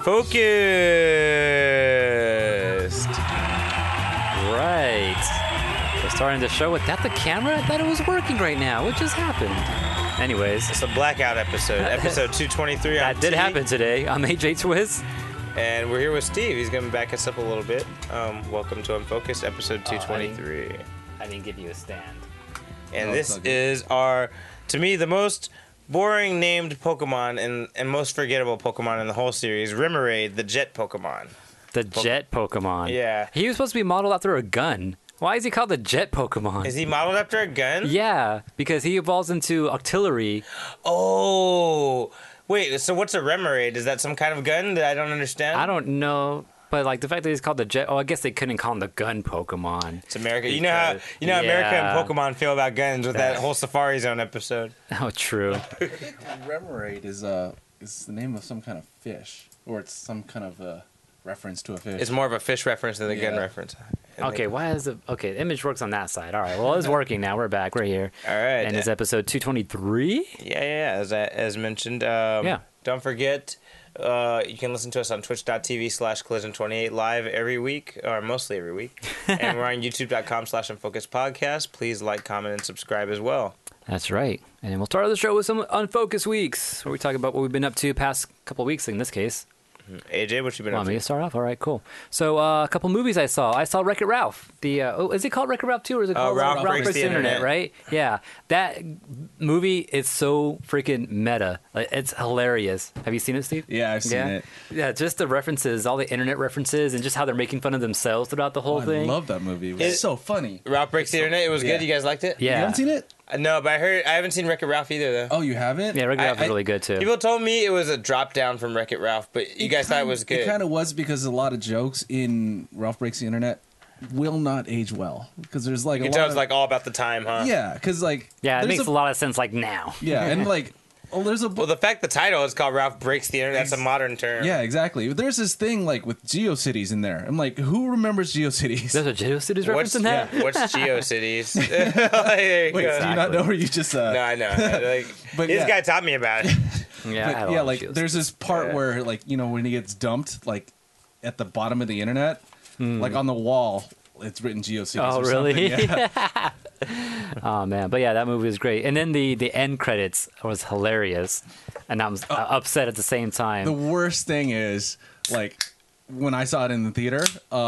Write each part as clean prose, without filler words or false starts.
Unfocused. Right. We're starting the show without the camera? I thought it was working right now. What just happened? Anyways. It's a blackout episode. Episode 223 That did happen today. I'm AJ Twiz. And we're here with Steve. He's going to back us up a little bit. Welcome to Unfocused, episode 223. I didn't give you a stand. And this is our, to me, the most boring named Pokemon and most forgettable Pokemon in the whole series, Remoraid, the jet Pokemon. The jet Pokemon. Yeah. He was supposed to be modeled after a gun. Why is he called the jet Pokemon? Is he modeled after a gun? Yeah, because he evolves into Octillery. Oh. Wait, so what's a Remoraid? Is that some kind of gun that I don't understand? I don't know, but like the fact that he's called the jet. Oh, I guess they couldn't call him the gun Pokemon. It's America. You know how America and Pokemon feel about guns with that whole Safari Zone episode. Oh, true. Remoraid is the name of some kind of fish, or it's some kind of a reference to a fish. It's more of a fish reference than a gun reference. Okay, why is it? Okay, the image works on that side. All right, well, it's working now. We're back. We're here. All right. And it's episode 223. Yeah. As mentioned. Don't forget, you can listen to us on twitch.tv/collision28 live every week, or mostly every week. And we're on youtube.com/unfocusedpodcast. Please like, comment, and subscribe as well. That's right. And then we'll start the show with some Unfocused Weeks, where we talk about what we've been up to past couple weeks in this case. AJ, what you been up Want to? me to start off? All right, cool. So a couple movies I saw. I saw Wreck-It Ralph. Is it called Wreck-It Ralph 2 or is it called Ralph Breaks the Internet? Right? Yeah. That movie is so freaking meta. Like, it's hilarious. Have you seen it, Steve? Yeah, I've seen it. Yeah, just the references, all the internet references, and just how they're making fun of themselves throughout the whole thing. I love that movie. It was so funny. Ralph Breaks the Internet. It was good. You guys liked it? Yeah. You haven't seen it? No, but I haven't seen Wreck-It Ralph either, though. Oh, you haven't? Yeah, Wreck-It Ralph is really good, too. People told me it was a drop down from Wreck-It Ralph, but you guys thought it was good. It kind of was, because a lot of jokes in Ralph Breaks the Internet will not age well. Because there's like You can tell it's like all about the time, huh? Yeah, because like... Yeah, it there's makes a lot of sense like now. Yeah, and like... Oh, there's a... Well, the fact the title is called Ralph Breaks the Internet, that's a modern term. Yeah, exactly. There's this thing like with GeoCities in there. I'm like, who remembers GeoCities? There's a GeoCities reference in that? What's GeoCities? Wait, do you not know, or you just... No, I know. But this yeah. guy taught me about it. Yeah, I had a lot yeah, of like GeoCities. there's this part where like, you know, when he gets dumped, like at the bottom of the internet, like on the wall, it's written GeoCities. Oh, or really? something. Yeah. Oh man, but yeah, that movie was great. And then the end credits was hilarious, and I was upset at the same time. The worst thing is, like, when I saw it in the theater,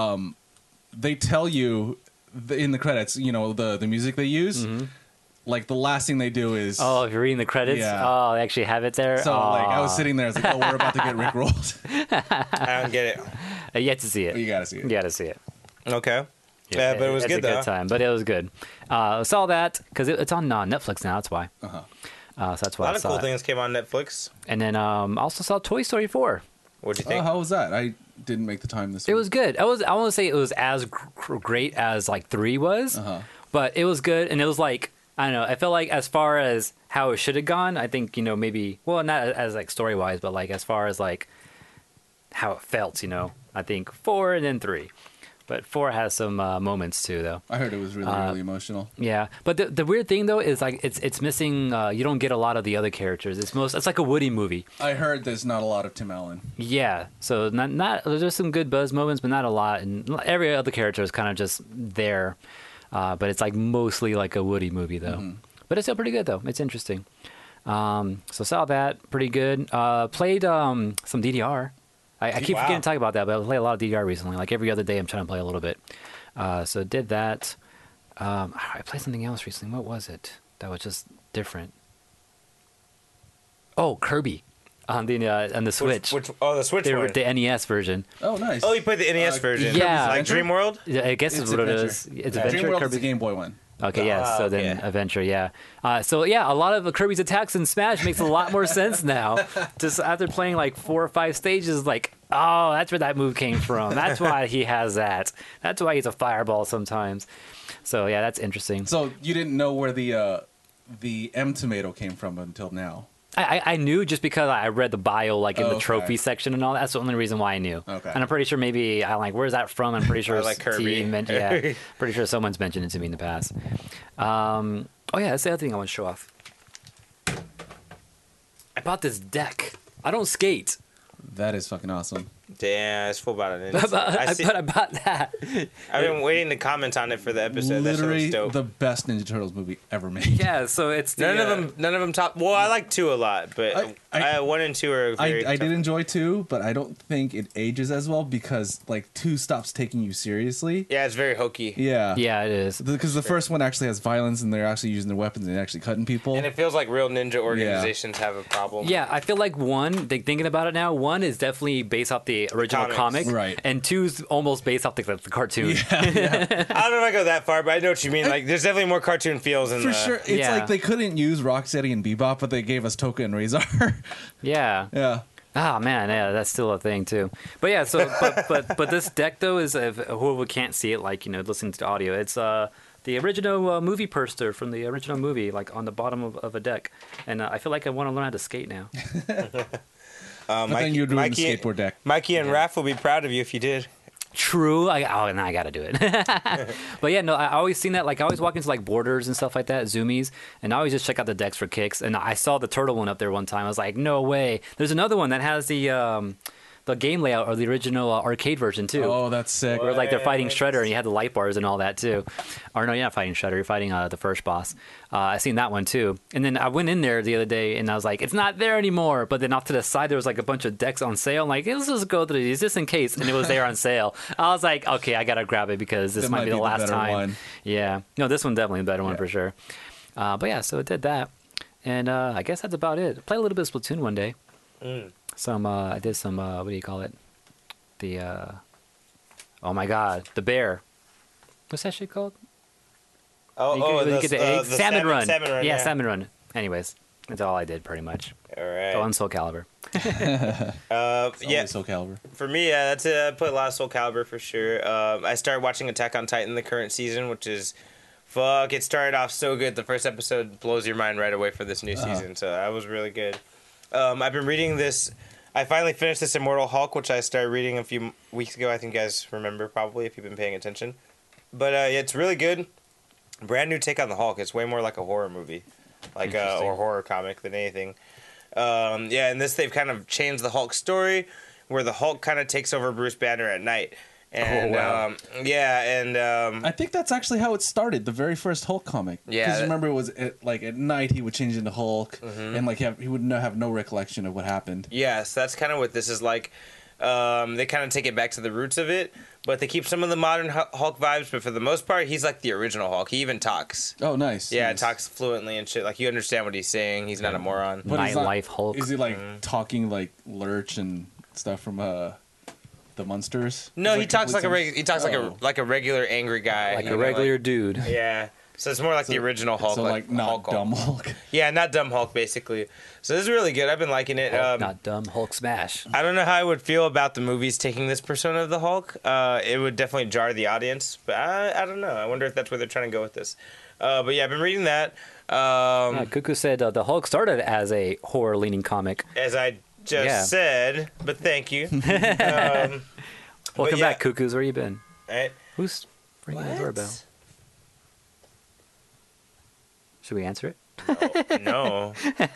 they tell you in the credits, you know, the music they use. Like, the last thing they do is... Oh, if you're reading the credits? Yeah. Oh, they actually have it there? So, like, I was sitting there, I was like, oh, we're about to get rickrolled. I don't get it. You have to see it. You gotta see it. You gotta see it. Okay. Yeah, but it was it's good, a though. good time, but it was good. Saw that, because it's on Netflix now, that's why. So that's A why lot I of saw cool it. things came on Netflix. And then also saw Toy Story 4. What'd you Oh, think? how was that? I didn't make the time this It week. was good. I want to say it was as great as like 3 was, but it was good, and it was like, I don't know, I felt like as far as how it should have gone, I think, you know, maybe, well, not as like story wise, but like as far as like how it felt, you know, I think 4 and then 3. But 4 has some moments too, though. I heard it was really emotional. Yeah, but the weird thing though is like it's missing. You don't get a lot of the other characters. It's like a Woody movie. I heard there's not a lot of Tim Allen. Yeah, so not there's some good buzz moments, but not a lot. And every other character is kind of just there. But it's like mostly like a Woody movie though. But it's still pretty good though. It's interesting. So saw that, pretty good. Played some DDR. I keep forgetting to talk about that, but I play a lot of DDR recently. Like every other day, I'm trying to play a little bit. So did that. I played something else recently. What was it? That was just different. Oh, Kirby on the Switch. The Switch one. The NES version. Oh, nice. Oh, you played the NES version. Yeah. Like Dream World? Yeah, I guess is what it is. It's Adventure. Dream World is Kirby. the Game Boy one. Okay, yeah. So then okay. Adventure, yeah. So yeah, a lot of Kirby's attacks in Smash makes a lot more sense now. Just after playing like 4 or 5 stages, like, oh, that's where that move came from. That's why he has that. That's why he's a fireball sometimes. So yeah, that's interesting. So you didn't know where the M tomato came from until now. I knew just because I read the bio, like in the Okay. trophy section and all. That's the only reason why I knew. Okay. And I'm pretty sure maybe I'm like, where's that from? I'm pretty sure I like Kirby. yeah, pretty sure someone's mentioned it to me in the past. Oh yeah, that's the other thing I want to show off. I bought this deck. I don't skate, That is fucking awesome. Damn, it's full about it. But about that. I've been waiting to comment on it for the episode. Literally that dope. the best Ninja Turtles movie ever made. Yeah, so it's the, none of them top. Well, I like 2 a lot, but 1 and 2 are very. I did enjoy 2, but I don't think it ages as well because like 2 stops taking you seriously. Yeah, it's very hokey. Yeah, it is. Because the first one actually has violence and they're actually using their weapons and actually cutting people. And it feels like real ninja organizations have a problem. Yeah, I feel like 1, thinking about it now, 1 is definitely based off the original comic, right? And 2's almost based off the cartoon. Yeah. I don't know if I go that far, but I know what you mean. Like, there's definitely more cartoon feels in For sure. It's like they couldn't use Rocksteady and Bebop, but they gave us Toka and Razor. Yeah. Yeah. Oh man, yeah, that's still a thing too. But yeah, so but this deck though is whoever can't see it, like listening to the audio, it's the original movie poster from the original movie, like on the bottom of a deck, and I feel like I want to learn how to skate now. But then you're doing the skateboard deck. Mikey and Raph will be proud of you if you did. True. Now I gotta do it. But yeah, no, I always seen that. Like I always walk into like Borders and stuff like that, Zoomies, and I always just check out the decks for kicks. And I saw the turtle one up there one time. I was like, no way. There's another one that has the game layout or the original arcade version too. Oh, that's sick. Where like they're fighting Shredder and you had the light bars and all that too. Or no, you're not fighting Shredder. You're fighting the first boss. I seen that one too. And then I went in there the other day and I was like, it's not there anymore. But then off to the side there was like a bunch of decks on sale. I'm like, let's just go through these just in case. And it was there on sale. I was like, okay, I gotta grab it because this might be the last time. One. Yeah. No, this one definitely the better one for sure. But yeah, so it did that. And I guess that's about it. Play a little bit of Splatoon one day. I did some what do you call it? The oh my god, the bear. What's that shit called? The get the eggs. Salmon Run. Salmon Run. Yeah, Salmon Run. Anyways, that's all I did pretty much. All right. On Soul Calibur. Soul Calibur. For me, that's it. I put a lot of Soul Calibur for sure. I started watching Attack on Titan the current season, which is it started off so good. The first episode blows your mind right away for this new season, so that was really good. I've been reading this. I finally finished this Immortal Hulk, which I started reading a few weeks ago. I think you guys remember probably if you've been paying attention. But it's really good. Brand new take on the Hulk. It's way more like a horror movie, or horror comic than anything. And they've kind of changed the Hulk story, where the Hulk kind of takes over Bruce Banner at night. And, I think that's actually how it started, the very first Hulk comic. Yeah. Because remember, it was at night he would change into Hulk, and he would have no recollection of what happened. Yes, that's kind of what this is like. They kind of take it back to the roots of it, but they keep some of the modern Hulk vibes, but for the most part, he's like the original Hulk. He even talks. Oh, nice. Yeah, nice. Talks fluently and shit. Like, you understand what he's saying. He's not a moron. Nightlife Hulk. Is he, talking like Lurch and stuff from, the Munsters? No, he talks like a regular angry guy. Like a regular dude. Yeah. So it's more like the original Hulk. So not Hulk dumb Hulk. Yeah, not dumb Hulk, basically. So this is really good. I've been liking it. Hulk, not dumb, Hulk smash. I don't know how I would feel about the movies taking this persona of the Hulk. It would definitely jar the audience, but I don't know. I wonder if that's where they're trying to go with this. But yeah, I've been reading that. Cuckoo said the Hulk started as a horror-leaning comic. As I just said, but thank you. Welcome back, Cuckoos. Where you been? Right. Who's ringing the doorbell? Should we answer it? No.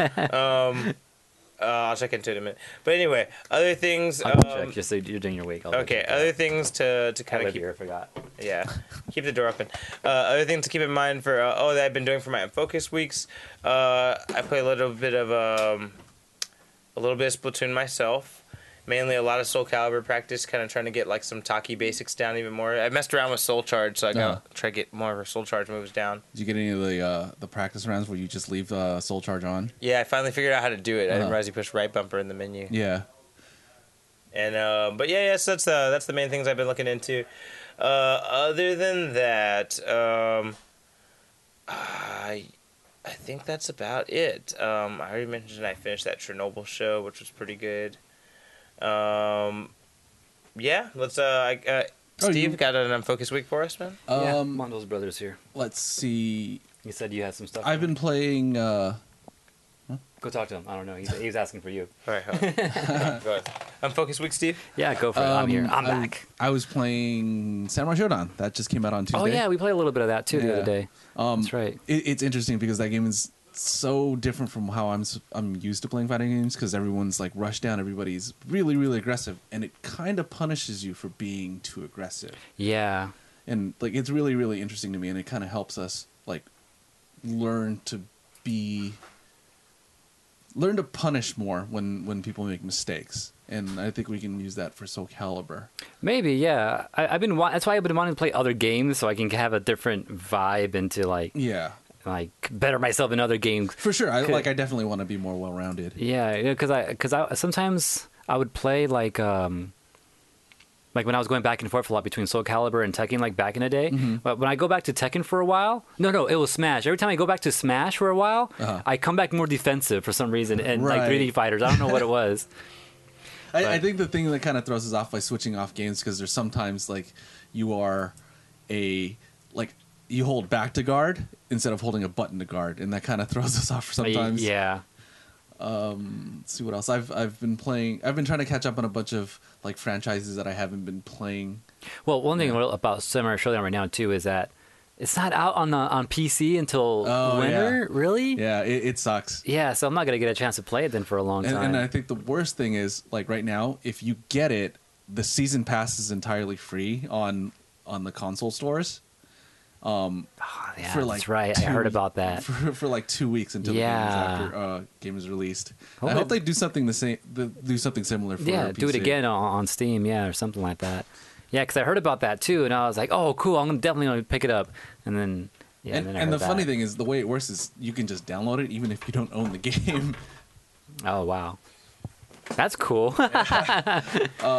I'll check into it in a minute. But anyway, other things. Check, just so you're doing your week. Okay, other things to kind of keep. I forgot. Yeah, keep the door open. Other things to keep in mind for that I've been doing for my Focus weeks. I play a little bit of Splatoon myself. Mainly a lot of Soul Calibur practice, kind of trying to get like some Taki basics down even more. I messed around with Soul Charge, so I gotta try to get more of her Soul Charge moves down. Did you get any of the practice rounds where you just leave Soul Charge on? Yeah, I finally figured out how to do it. I didn't realize you push right bumper in the menu. Yeah. And but so that's the main things I've been looking into. Other than that, I think that's about it. I already mentioned I finished that Chernobyl show, which was pretty good. Let's Steve got an unfocused week for us, man. Mondo's brother's here. Let's see. You said you had some stuff. I've been playing. Go talk to him. I don't know. He's asking for you. All right. Go ahead. Unfocused week, Steve. Yeah, go for it. I'm here. I'm back. I was playing Samurai Shodown. That just came out on Tuesday. Oh yeah, we played a little bit of that too the other day. That's right. It's interesting because that game is so different from how I'm used to playing fighting games, because everyone's like rushed down, everybody's really, really aggressive, and it kind of punishes you for being too aggressive. Yeah. And like it's really, really interesting to me, and it kind of helps us like learn to punish more when people make mistakes. And I think we can use that for Soul Calibur. Maybe, yeah. That's why I've been wanting to play other games, so I can have a different vibe into like better myself in other games. For sure, I definitely want to be more well-rounded. Yeah, because I sometimes I would play like when I was going back and forth a lot between Soul Calibur and Tekken, like back in the day. Mm-hmm. But when I go back to Tekken for a while, no, it was Smash. Every time I go back to Smash for a while, I come back more defensive for some reason, and like 3D fighters, I don't know what it was. I think the thing that kind of throws us off by switching off games, because there's sometimes like you hold back to guard instead of holding a button to guard, and that kind of throws us off sometimes. Yeah. Let's see what else I've been playing. I've been trying to catch up on a bunch of like franchises that I haven't been playing. Well, one thing about Samurai Shodown right now too is that it's not out on PC until winter. Yeah. Really? Yeah, it sucks. Yeah, so I'm not gonna get a chance to play it then for a long time. And I think the worst thing is like right now, if you get it, the season pass is entirely free on the console stores. That's right. I heard about that for like 2 weeks until the game is released. I hope they do something do something similar for PC. Do it again on Steam, or something like that. Yeah, because I heard about that too, and I was like, "Oh, cool! I'm definitely going to pick it up." And then, and the funny thing is, the way it works is you can just download it even if you don't own the game. Oh wow, that's cool. Let's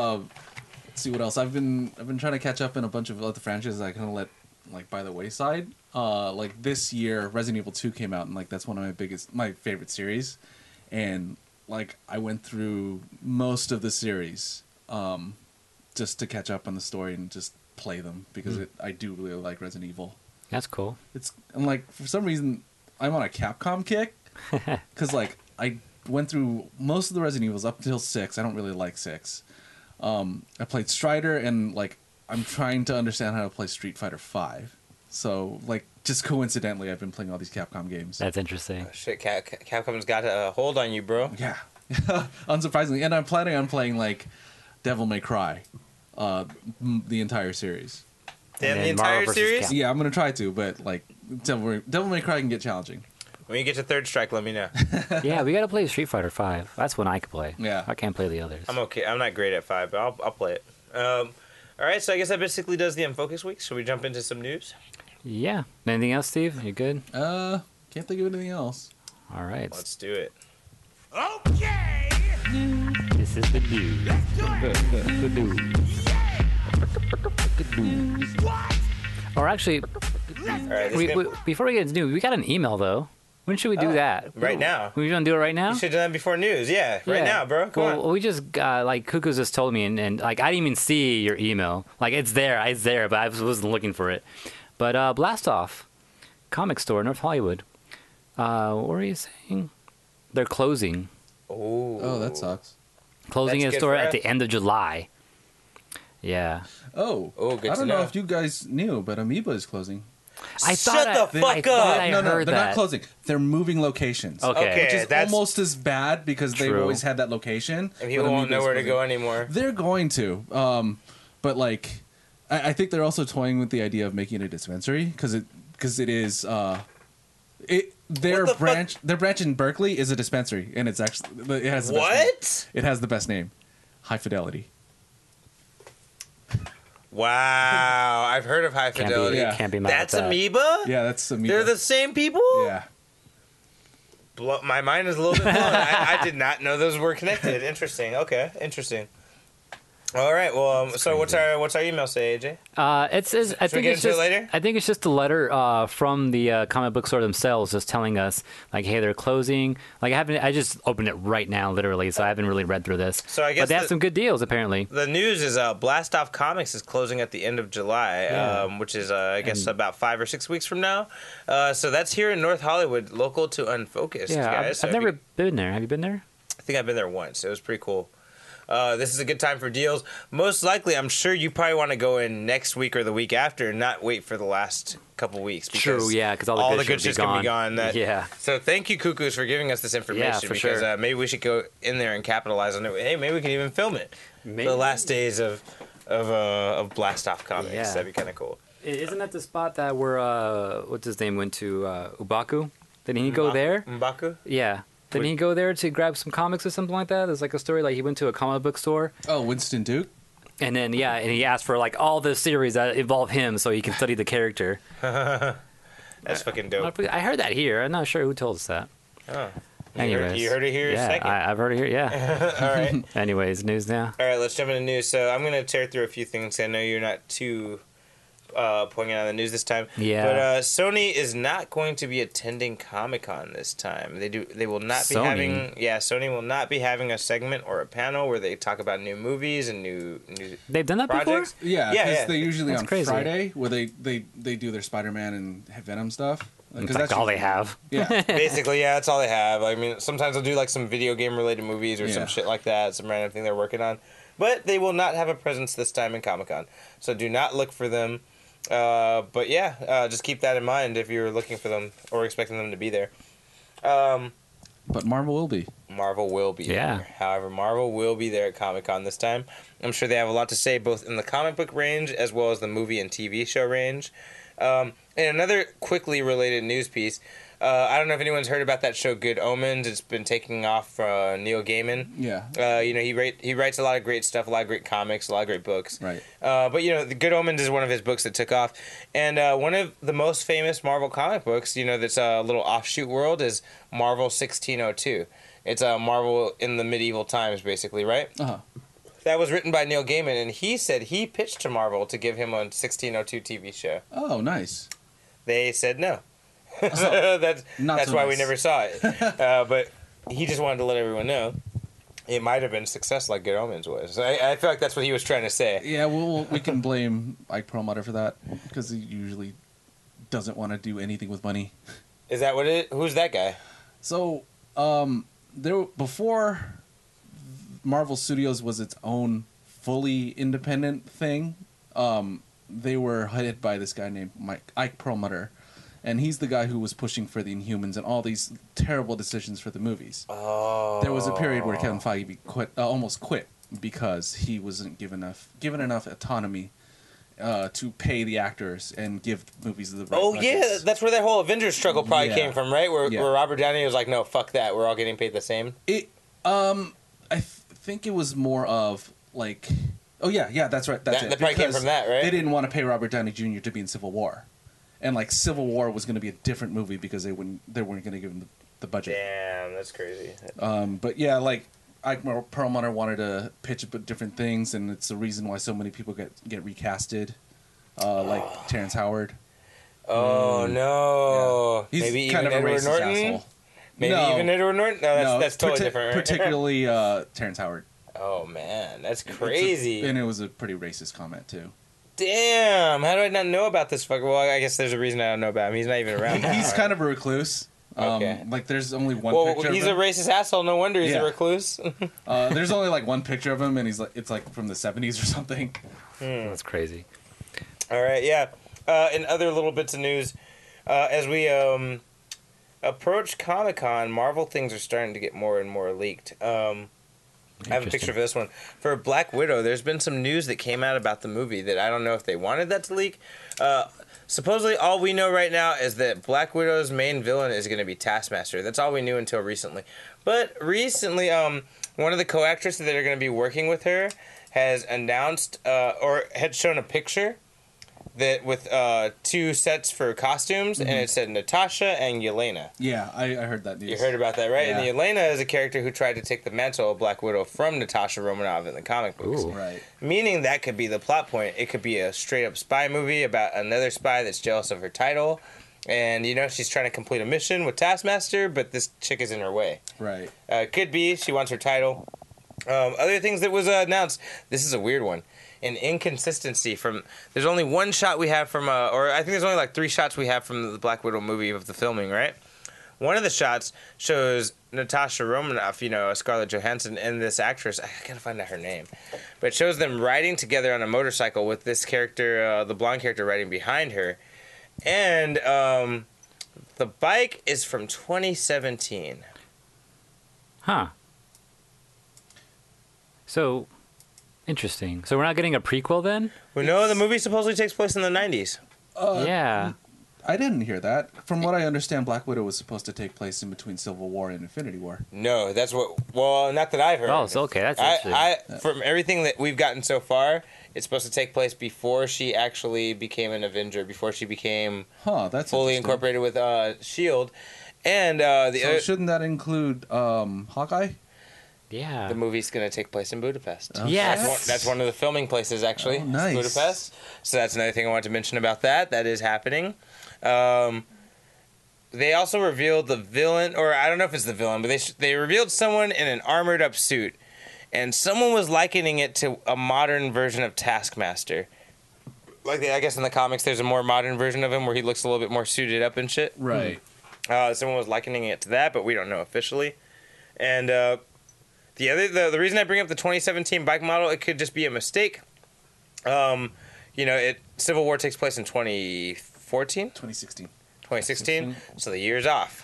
see what else I've been trying to catch up in a bunch of other franchises I kind of let like by the wayside. Like this year, Resident Evil 2 came out, and like that's one of my favorite series, and like I went through most of the series. Just to catch up on the story and just play them, because I do really like Resident Evil. That's cool. And like for some reason I'm on a Capcom kick, because like I went through most of the Resident Evils up until 6. I don't really like 6. I played Strider, and like I'm trying to understand how to play Street Fighter 5. So like just coincidentally, I've been playing all these Capcom games. That's interesting. Oh, shit, Capcom's got a hold on you, bro. Yeah, unsurprisingly, and I'm planning on playing like Devil May Cry, the entire series. Damn, the entire series? Yeah, I'm gonna try to, but like Devil May Cry can get challenging. When you get to Third Strike, let me know. Yeah, we gotta play Street Fighter 5. That's one I can play. Yeah, I can't play the others. I'm okay. I'm not great at 5, but I'll play it. All right, so I guess that basically does the Unfocused week. Should we jump into some news? Yeah. Anything else, Steve? You good? Can't think of anything else. All right. Let's do it. Okay. This is the news. The news. What? Or actually, All right, before we get into news, we got an email though. When should we do that? Right now. We gonna do it right now? You should have done that before news. Yeah, right now, bro. Come on. We just like Cuckoo's just told me, and like I didn't even see your email. Like it's there, but I wasn't looking for it. But Blast Off Comic Store, North Hollywood. What were you saying? They're closing. Oh, that sucks. Closing a store at the end of July. Yeah. Oh, good I to don't know know if you guys knew, but Amoeba is closing. Shut the fuck up! No, they're not closing. They're moving locations. Okay. Which is that's almost as bad, because they've always had that location. And people won't know where to go anymore. They're going to. But like, I think they're also toying with the idea of making it a dispensary, because it is. Their branch in Berkeley is a dispensary, and it has the best name. It has the best name, High Fidelity. Wow, I've heard of High Fidelity. Can't be mad That's at that. Amoeba? Yeah, that's Amoeba. They're the same people? Yeah. My mind is a little bit blown. I did not know those were connected. Interesting. Okay, interesting. All right. Well, so what's our email say, AJ? I think it's just later? I think it's just a letter from the comic book store themselves, just telling us like, hey, they're closing. Like I just opened it right now, literally, so I haven't really read through this. So I guess but they have some good deals apparently. The news is Blast Off Comics is closing at the end of July, which is I guess about 5 or 6 weeks from now. So that's here in North Hollywood, local to Unfocused. Yeah, guys. I've never been there. Have you been there? I think I've been there once. It was pretty cool. this is a good time for deals. Most likely, I'm sure you probably want to go in next week or the week after and not wait for the last couple weeks. True, yeah, because all the good shit's going to be gone. Yeah. So thank you, Cuckoos, for giving us this information. Yeah, for because sure. Maybe we should go in there and capitalize on it. Hey, maybe we can even film it. Maybe. The last days of Blast Off Comics. Yeah. That'd be kind of cool. Isn't that the spot that where what's his name went to Ubaku? Didn't he go there? M'Baku? Yeah. Didn't he go there to grab some comics or something like that? There's like a story like he went to a comic book store. Oh, Winston Duke? And then, yeah, and he asked for like all the series that involve him so he can study the character. That's fucking dope. I heard that here. I'm not sure who told us that. Oh. Anyways. You heard it here yeah, second. I've heard it here, yeah. All right. Anyways, news now. All right, let's jump into news. So I'm going to tear through a few things. I know you're not too pointing out the news this time. Yeah. But Sony is not going to be attending Comic-Con this time. They will not be having. Yeah, Sony will not be having a segment or a panel where they talk about new movies and new They've done that projects. before? Yeah, because they usually That's on crazy. Friday where they do their Spider-Man and Venom stuff. That's like all they have. Yeah. Basically, yeah, that's all they have. I mean, sometimes they'll do like some video game related movies or some Yeah. shit like that, some random thing they're working on. But they will not have a presence this time in Comic-Con. So do not look for them. But yeah, just keep that in mind if you're looking for them or expecting them to be there. But Marvel will be. Marvel will be there. However, Marvel will be there at Comic-Con this time. I'm sure they have a lot to say both in the comic book range as well as the movie and TV show range. And another quickly related news piece. I don't know if anyone's heard about that show Good Omens. It's been taking off for Neil Gaiman. Yeah. He writes a lot of great stuff, a lot of great comics, a lot of great books. Right. But the Good Omens is one of his books that took off, and one of the most famous Marvel comic books, that's a little offshoot world, is Marvel 1602. It's Marvel in the medieval times, basically, right? Uh-huh. That was written by Neil Gaiman, and he said he pitched to Marvel to give him a 1602 TV show. Oh, nice. They said no. Oh, So that's so why we nice. never saw it. But he just wanted to let everyone know it might have been a success like Good Omens was. So I feel like that's what he was trying to say. Yeah, we can blame Ike Perlmutter for that because he usually doesn't want to do anything with money. Is that what it is? Who's that guy? So, before Marvel Studios was its own fully independent thing, they were headed by this guy named Ike Perlmutter, and he's the guy who was pushing for the Inhumans and all these terrible decisions for the movies. Oh. There was a period where Kevin Feige almost quit because he wasn't given enough autonomy to pay the actors and give movies the right Yeah, budgets. that's where that whole Avengers struggle probably Yeah. came from, right? Where Yeah. Robert Downey was like, "No, fuck that. We're all getting paid the same." I think it was more of like, oh yeah, that's right. That's That it. probably came Because from that, right? They didn't want to pay Robert Downey Jr. to be in Civil War, and like Civil War was going to be a different movie because they weren't going to give him the budget. Damn, that's crazy. But yeah, like Ike Perlmutter wanted to pitch about different things, and it's the reason why so many people get recasted, like Terrence Howard. Oh no! Yeah. He's Maybe kind even of a Edward racist Norton. asshole. Maybe No. even Edward Norton. No, that's totally different. Right? Particularly Terrence Howard. Oh man, that's crazy. And it was a pretty racist comment too. Damn, how do I not know about this fucker? Well, I guess there's a reason I don't know about him. He's not even around. He's kind of a recluse. Okay. Like there's only one Well, picture he's of a him. racist asshole. No wonder he's Yeah. a recluse. There's only like one picture of him, and it's like from the 70s or something. That's crazy. All right, yeah. And other little bits of news, as we approach Comic-Con, Marvel things are starting to get more and more leaked. I have a picture for this one. For Black Widow, there's been some news that came out about the movie that I don't know if they wanted that to leak. Supposedly, all we know right now is that Black Widow's main villain is going to be Taskmaster. That's all we knew until recently. But recently, one of the co-actresses that are going to be working with her has announced or had shown a picture that with two sets for costumes, and it said Natasha and Yelena. Yeah, I heard that news. You heard about that, right? Yeah. And Yelena is a character who tried to take the mantle of Black Widow from Natasha Romanoff in the comic books. Ooh. Right. Meaning that could be the plot point. It could be a straight-up spy movie about another spy that's jealous of her title. And, she's trying to complete a mission with Taskmaster, but this chick is in her way. Right. Could be. She wants her title. Other things that was announced. This is a weird one. An inconsistency from... There's only one shot we have from... or I think there's only like 3 shots we have from the Black Widow movie of the filming, right? one of the shots shows Natasha Romanoff, Scarlett Johansson, and this actress. I gotta find out her name, but it shows them riding together on a motorcycle with this character, the blonde character, riding behind her, and the bike is from 2017. Huh. So, interesting. So we're not getting a prequel then? Well, no, the movie supposedly takes place in the 90s. Yeah. I didn't hear that. From what I understand, Black Widow was supposed to take place in between Civil War and Infinity War. No, that's what. Well, not that I've heard. Oh, so okay, that's interesting. From everything that we've gotten so far, it's supposed to take place before she actually became an Avenger, before she became That's fully incorporated with Shield, and so shouldn't that include Hawkeye? Yeah. the movie's going to take place in Budapest. Oh, Yes. That's one of the filming places, actually. Oh, nice. Budapest. So that's another thing I wanted to mention about that. That is happening. They also revealed the villain, or I don't know if it's the villain, but they revealed someone in an armored up suit, and someone was likening it to a modern version of Taskmaster. Like, I guess in the comics, there's a more modern version of him where he looks a little bit more suited up and shit. Right. Someone was likening it to that, but we don't know officially. And the reason I bring up the 2017 bike model, it could just be a mistake. Civil War takes place in 2014? 2016. 2016, so the year's off.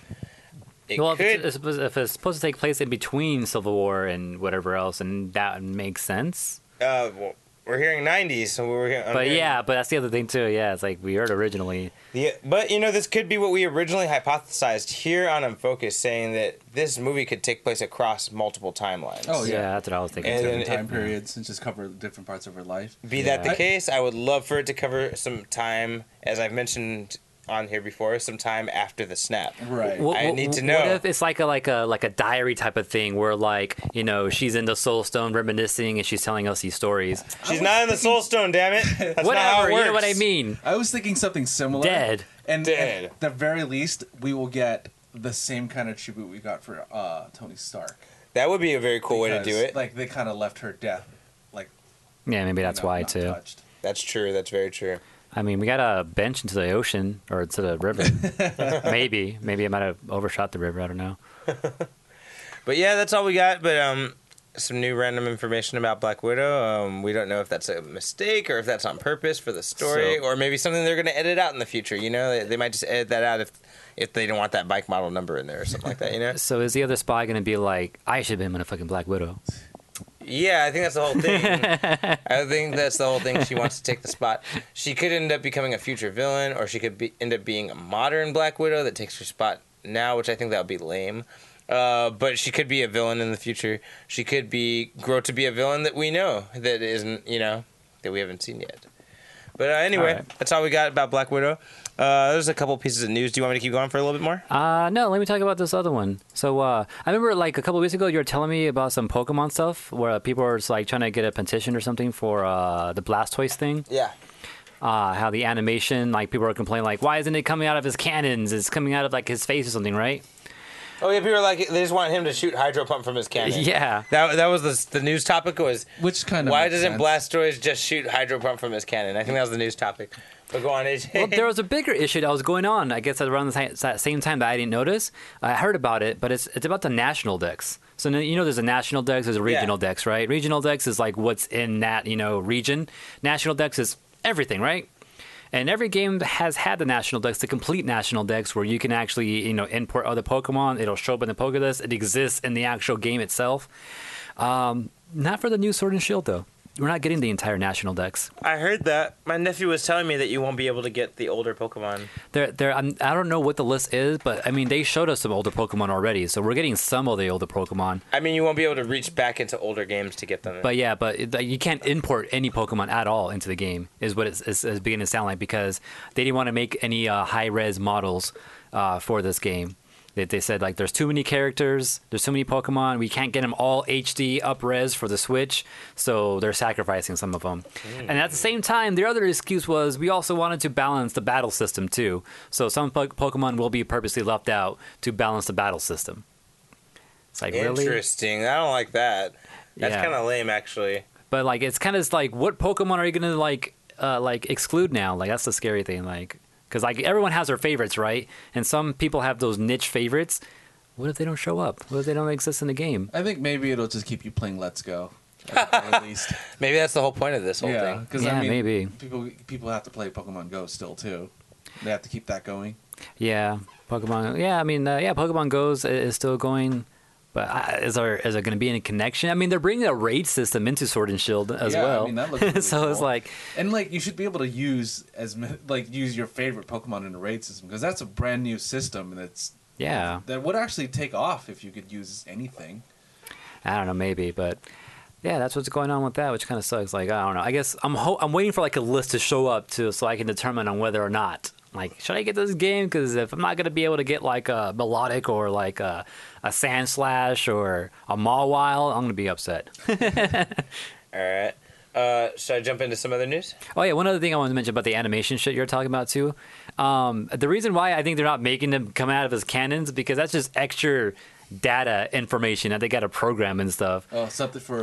If it's supposed to take place in between Civil War and whatever else, and that makes sense. Well, we're hearing 90s, so But that's the other thing too. Yeah, it's like we heard originally. Yeah, but this could be what we originally hypothesized here on Unfocused, saying that this movie could take place across multiple timelines. Oh Yeah, that's what I was thinking. And too. then Time periods and just cover different parts of her life. Be that the case, I would love for it to cover some time, as I've mentioned on here before, some time after the snap. Right. I need to know. What if it's like a diary type of thing where she's in the Soul Stone reminiscing and she's telling us these stories. She's not in the Soul Stone, damn it. That's Whatever, not how it works. you know what I mean? I was thinking something similar. Dead. And Dead. at the very least, we will get the same kind of tribute we got for Tony Stark. That would be a very cool way to do it. Like, they kind of left her death. Yeah, maybe that's why not too. Touched. That's true. That's very true. I mean, we got a bench into the ocean or to the river. Maybe I might have overshot the river. I don't know. But yeah, that's all we got. But some new random information about Black Widow. We don't know if that's a mistake or if that's on purpose for the story, or maybe something they're going to edit out in the future. They might just edit that out if they don't want that bike model number in there or something like that. So is the other spy going to be like, I should have been a fucking Black Widow? Yeah, I think that's the whole thing. I think that's the whole thing. She wants to take the spot. She could end up becoming a future villain, or she could end up being a modern Black Widow that takes her spot now, which I think that would be lame. But she could be a villain in the future. She could grow to be a villain that we know, that isn't, that we haven't seen yet. But anyway, right. That's all we got about Black Widow. There's a couple pieces of news. Do you want me to keep going for a little bit more? No, let me talk about this other one. So I remember like a couple of weeks ago you were telling me about some Pokemon stuff where people were just, like trying to get a petition or something for the Blastoise thing. Yeah. How the animation, like people were complaining like, why isn't it coming out of his cannons? It's coming out of like his face or something, right? Oh yeah, people are like, they just want him to shoot Hydro Pump from his cannon. Yeah. That was the news topic was, Which kind of why makes doesn't sense. Blastoise just shoot Hydro Pump from his cannon? I think that was the news topic. But go on, AJ. Well, there was a bigger issue that was going on, I guess, around the same time that I didn't notice. I heard about it, but it's about the national dex. So, there's a national dex, there's a regional dex, right? Regional dex is like what's in that, region. National dex is everything, right? And every game has had the national dex, the complete national dex, where you can actually, import other Pokemon. It'll show up in the Pokédex. It exists in the actual game itself. Not for the new Sword and Shield, though. We're not getting the entire national dex. I heard that. My nephew was telling me that you won't be able to get the older Pokemon. I don't know what the list is, but I mean, they showed us some older Pokemon already, so we're getting some of the older Pokemon. I mean, you won't be able to reach back into older games to get them. But you can't import any Pokemon at all into the game, is what it's beginning to sound like, because they didn't want to make any high-res models for this game. They said, like, there's too many characters, there's too many Pokemon, we can't get them all HD up-res for the Switch, so they're sacrificing some of them. And at the same time, their other excuse was, we also wanted to balance the battle system, too. So some Pokemon will be purposely left out to balance the battle system. It's like, really? Interesting. I don't like that. That's Yeah. kind of lame, actually. But, like, it's kind of like, what Pokemon are you going to, like exclude now? Like, that's the scary thing, like... Because like everyone has their favorites, right? And some people have those niche favorites. What if they don't show up? What if they don't exist in the game? I think maybe it'll just keep you playing Let's Go. At least. Maybe that's the whole point of this whole Yeah, thing. because Yeah, I mean, maybe. people have to play Pokemon Go still too. They have to keep that going. Yeah, Pokemon. Yeah, I mean, Pokemon Go's is still going. But is there going to be any connection? I mean, they're bringing a raid system into Sword and Shield as well. I mean, that looks really so cool. it's like, and like you should be able to use use your favorite Pokemon in the raid system because that's a brand new system and that would actually take off if you could use anything. I don't know, maybe, but yeah, that's what's going on with that, which kind of sucks. Like, I don't know. I guess I'm waiting for like a list to show up so I can determine on whether or not. Like, should I get this game? Because if I'm not going to be able to get, like, a Melodic or, like, a Sandslash or a Mawile, I'm going to be upset. All right. Should I jump into some other news? Oh, yeah, one other thing I wanted to mention about the animation shit you're talking about, too. The reason why I think they're not making them come out of as canons, because that's just extra data information that they got to program and stuff. Oh, something for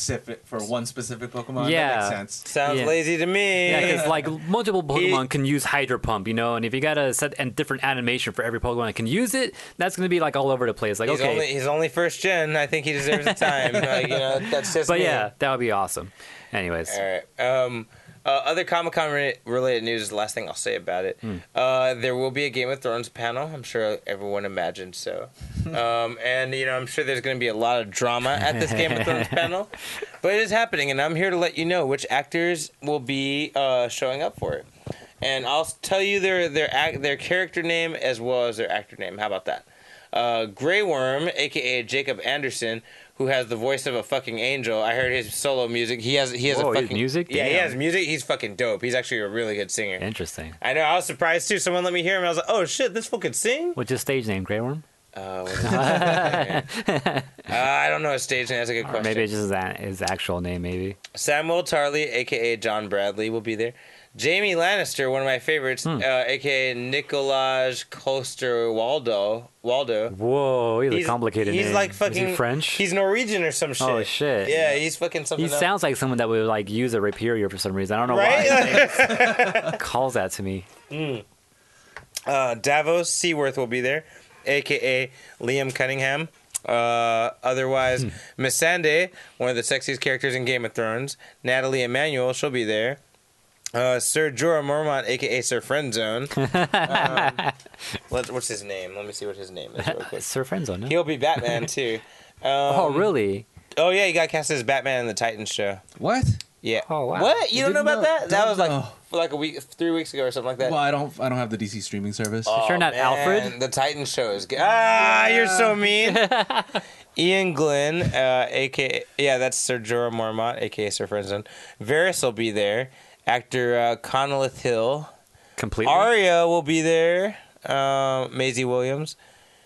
one specific Pokemon? Yeah. That makes sense. Sounds lazy to me. Yeah, because like multiple Pokemon can use Hydro Pump, and if you got to set a different animation for every Pokemon that can use it, that's going to be like all over the place. Like, he's only first gen. I think he deserves the time. That's just but me. yeah, that would be awesome. Anyways. All right. Other Comic-Con related news is the last thing I'll say about it. There will be a Game of Thrones panel. I'm sure everyone imagined so. And, I'm sure there's going to be a lot of drama at this Game of Thrones panel. But it is happening, and I'm here to let you know which actors will be showing up for it. And I'll tell you their character name as well as their actor name. How about that? Grey Worm, a.k.a. Jacob Anderson, who has the voice of a fucking angel. I heard his solo music. He has a fucking music. Yeah, Damn. he has music. He's fucking dope. He's actually a really good singer. Interesting. I know. I was surprised too. Someone let me hear him. I was like, oh shit, this fool can sing. What's his stage name? Grey Worm. What is I don't know his stage name. That's a good question. Maybe it's just his actual name. Maybe Samuel Tarly, aka John Bradley, will be there. Jamie Lannister, one of my favorites, aka Nikolaj Coster-Waldau. Whoa, he's a complicated name. He's like fucking Is he French. He's Norwegian or some shit. Oh shit. Yeah, he's fucking something. He sounds like someone that would like use a rapier for some reason. I don't know why. Calls that to me. Davos Seaworth will be there, aka Liam Cunningham. Otherwise, Missandei, one of the sexiest characters in Game of Thrones. Natalie Emmanuel, she'll be there. Sir Jorah Mormont, a.k.a. Sir Friendzone. What's his name? Let me see what his name is real quick. Sir Friendzone, no? He'll be Batman, too. Oh, really? Oh, yeah, he got cast as Batman in the Titans show. What? Yeah. Oh, wow. What? You don't know about that? That was like a week, 3 weeks ago or something like that. Well, I don't have the DC streaming service. Sure not Alfred? The Titans show is good. You're so mean. Ian Glenn, a.k.a. Yeah, that's Sir Jorah Mormont, a.k.a. Sir Friendzone. Varys will be there. Actor Connolith Hill. Completely. Arya will be there. Maisie Williams.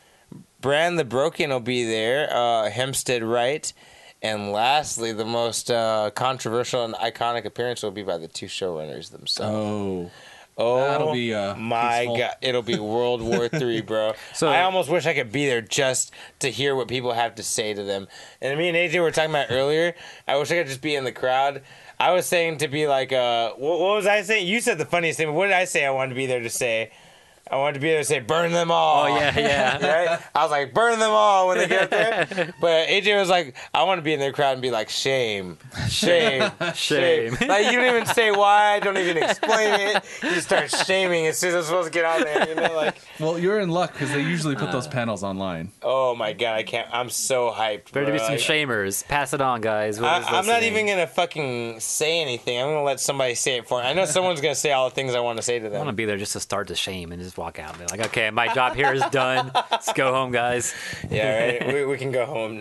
Bran the Broken will be there. Hempstead Wright. And lastly, the most controversial and iconic appearance will be by the two showrunners themselves. Oh, that'll be my peaceful. God! It'll be World War III, bro. So I almost wish I could be there just to hear what people have to say to them. And me and AJ were talking about earlier. I wish I could just be in the crowd. I was saying to be like, what was I saying? You said the funniest thing. What did I say? I wanted to be there to say. I wanted to be there to say, burn them all. Oh, yeah. Right? I was like, burn them all when they get up there. But AJ was like, I want to be in their crowd and be like, shame. Like, you don't even say why. Don't even explain it. You just start shaming as soon as I'm supposed to get on there. Like, well, you're in luck because they usually put those panels online. Oh, my God. I can't. I'm so hyped, bro. Better to be some shamers. Pass it on, guys. I'm not even going to fucking say anything. I'm going to let somebody say it for me. I know someone's going to say all the things I want to say to them. I want to be there just to start the shame and just walk out and be like, okay, my job here is done. Let's go home, guys. Yeah, right. We can go home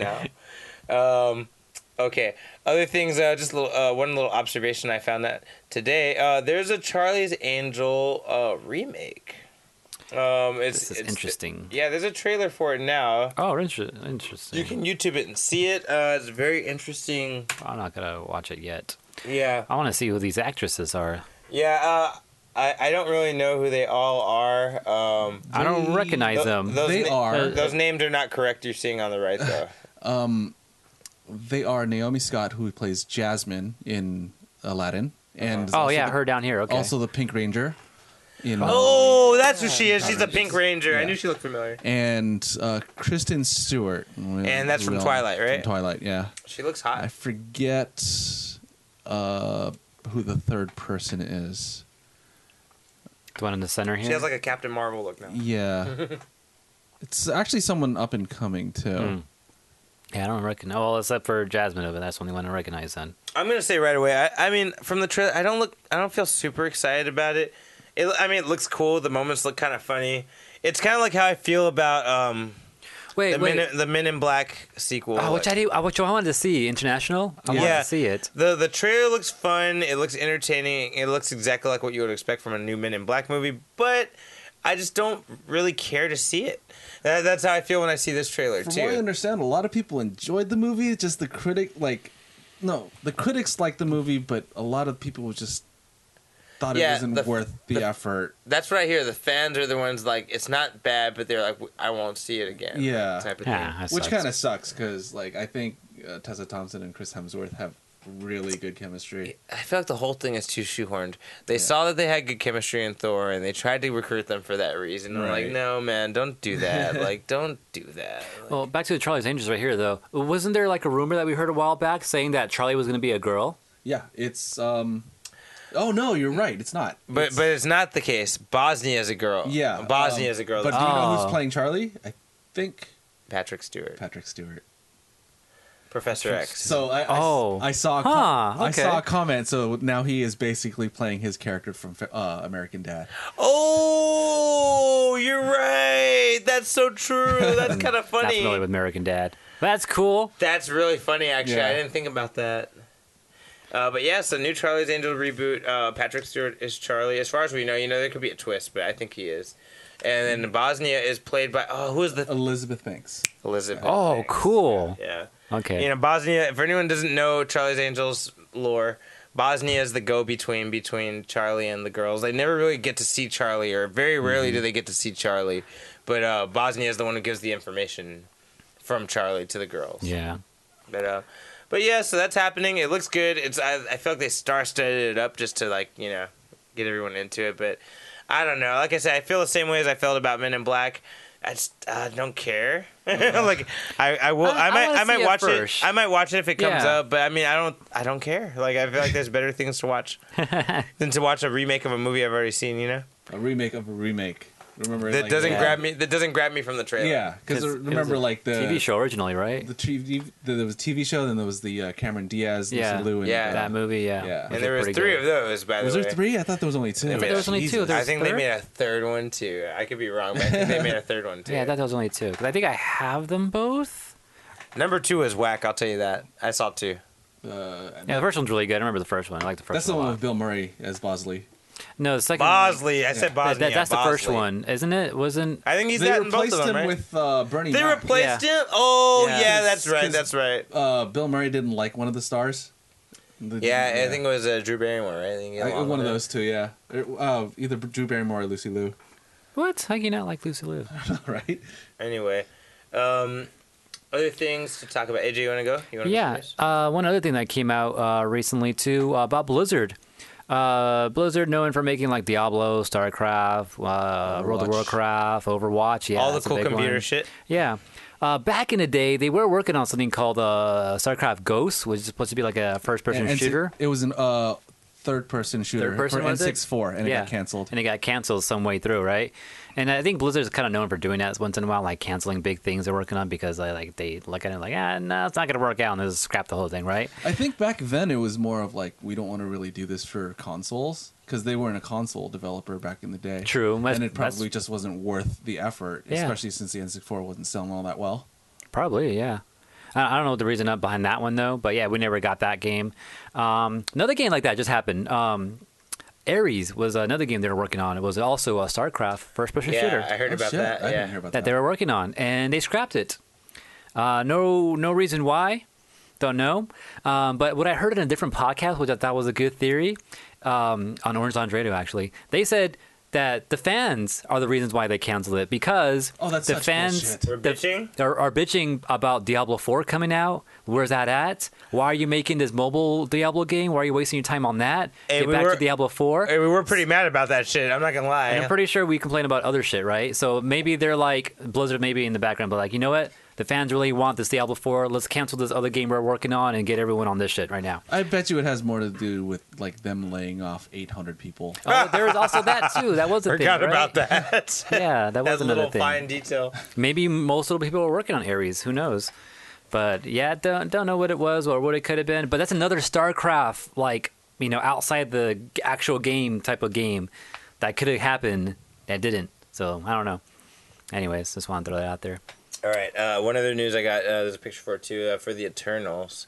now. Okay. Other things, just a little, one little observation I found that today. There's a Charlie's Angel remake. This is interesting. Yeah, there's a trailer for it now. Oh, interesting. You can YouTube it and see it. It's very interesting. I'm not going to watch it yet. Yeah. I want to see who these actresses are. Yeah, I don't really know who they all are. I don't recognize them. Those names are not correct. You're seeing on the right, though. They are Naomi Scott, who plays Jasmine in Aladdin, and her down here. Okay. Also the Pink Ranger. Oh, that's who she is. She's the Rangers. Pink Ranger. Yeah. I knew she looked familiar. And Kristen Stewart. And that's from Twilight, right? From Twilight, yeah. She looks hot. I forget who the third person is. The one in the center here. She has like a Captain Marvel look now. Yeah. It's actually someone up and coming, too. Yeah, I don't recognize. Well, except for Jasmine Nova, that's the only one I recognize. Then I'm gonna say right away. I mean, from the trailer, I don't feel super excited about it. It looks cool. The moments look kind of funny. It's kind of like how I feel about the Men in Black sequel. which I wanted to see. International. I wanted to see it. The trailer looks fun. It looks entertaining. It looks exactly like what you would expect from a new Men in Black movie. But I just don't really care to see it. That's how I feel when I see this trailer From too. what I understand, a lot of people enjoyed the movie. Just the critics liked the movie, but a lot of people just thought it wasn't worth the effort. That's what I hear. The fans are the ones like, it's not bad, but they're like, I won't see it again. Yeah. Type of thing. Which kind of sucks because, like, I think Tessa Thompson and Chris Hemsworth have really good chemistry. I feel like the whole thing is too shoehorned. They saw that they had good chemistry in Thor, and they tried to recruit them for that reason. Right. Like, no, man, don't do that. Like, don't do that. Like, well, back to the Charlie's Angels right here, though. Wasn't there like a rumor that we heard a while back saying that Charlie was going to be a girl? Yeah, it's Oh no, you're right. It's not. But it's not the case. Bosnia is a girl. Yeah, Bosnia is a girl. But do you know who's playing Charlie? I think Patrick Stewart. Professor X. So I saw I saw a comment. So now he is basically playing his character from American Dad. Oh, you're right. That's so true. That's kind of funny. Not familiar with American Dad. That's cool. That's really funny, actually. Yeah. I didn't think about that. But yeah, so new Charlie's Angels reboot. Patrick Stewart is Charlie. As far as we know, there could be a twist, but I think he is. And then Bosnia is played by who is the Elizabeth Banks. Elizabeth. Oh, Banks. cool. Yeah. Okay. Bosnia. If anyone doesn't know Charlie's Angels lore, Bosnia is the go-between Charlie and the girls. They never really get to see Charlie, or very rarely do they get to see Charlie. But Bosnia is the one who gives the information from Charlie to the girls. Yeah. But yeah, so that's happening. It looks good. I feel like they star-studded it up just to get everyone into it. But I don't know. Like I said, I feel the same way as I felt about Men in Black. I just don't care. Like I will. I might watch it. I might watch it if it comes up. But I mean, I don't care. Like I feel like there's better things to watch than to watch a remake of a movie I've already seen. A remake of a remake. Remember that doesn't grab me. That doesn't grab me from the trailer. Yeah, because remember like the TV show originally, right? There was a TV show, then there was the Cameron Diaz, Lucy Liu, and that movie. Yeah. And there was three of those. By the way, was there three? I thought there was only two. There was only two. I think they made a third one too. I could be wrong, but I think they made a third one too. Yeah, I thought there was only two. Because I think I have them both. Number 2 is whack. I'll tell you that. I saw 2. The first one's really good. I remember the first one. I like the first one. That's the one with Bill Murray as Bosley. No, the second Bosley. I said Bosnia. That's Bosley. the first one, isn't it? Wasn't I think he's they that in both of them, him right? with Bernie They Mac. replaced him? Oh, Yeah. that's right. That's right. Bill Murray didn't like one of the stars. I think it was Drew Barrymore, right? I think he got one of with it. those two, yeah. Either Drew Barrymore or Lucy Liu. what? How can you not like Lucy Liu? Right? Anyway, other things to talk about. AJ, you want to go? You want to go first? One other thing that came out recently too about Blizzard. Blizzard known for making like Diablo, StarCraft, World of Warcraft, Overwatch. Yeah, all the that's a cool big computer one. shit. Yeah. Back in the day, they were working on something called StarCraft Ghosts, which is supposed to be like a first-person shooter. It was an third-person shooter. Third-person, for was it? N64, and it got canceled. And it got canceled some way through, right? And I think Blizzard's kind of known for doing that once in a while, like canceling big things they're working on because they look at it like, no, it's not going to work out, and they just scrap the whole thing, right? I think back then it was more of like, we don't want to really do this for consoles, because they weren't a console developer back in the day. True. And it probably just wasn't worth the effort, especially since the N64 wasn't selling all that well. Probably, yeah. I don't know the reason up behind that one, though, but yeah, we never got that game. Another game like that just happened. Ares was another game they were working on. It was also a StarCraft first-person shooter. I heard about that. I didn't hear about that. They were working on, and they scrapped it. No reason why. Don't know. But what I heard in a different podcast, which I thought was a good theory, on Orange Lounge Radio, actually, they said that the fans are the reasons why they canceled it, because that's the such fans bullshit. We're bitching? are bitching about Diablo 4 coming out. Where's that at? Why are you making this mobile Diablo game? Why are you wasting your time on that? Hey, Get back to Diablo 4. Hey, we were pretty mad about that shit. I'm not gonna lie. And I'm pretty sure we complain about other shit, right? So maybe they're like, Blizzard maybe in the background, but like, you know what? The fans really want this Diablo 4. Let's cancel this other game we're working on and get everyone on this shit right now. I bet you it has more to do with like them laying off 800 people. Oh, there was also that too. That was a thing, Forgot right? about that. Yeah, that was That another little thing. fine detail. Maybe most of the people were working on Ares. Who knows? But yeah, don't know what it was or what it could have been. But that's another StarCraft, like, you know, outside the actual game type of game that could have happened that didn't. So I don't know. Anyways, just want to throw that out there. All right. One other news I got. There's a picture for it too for the Eternals.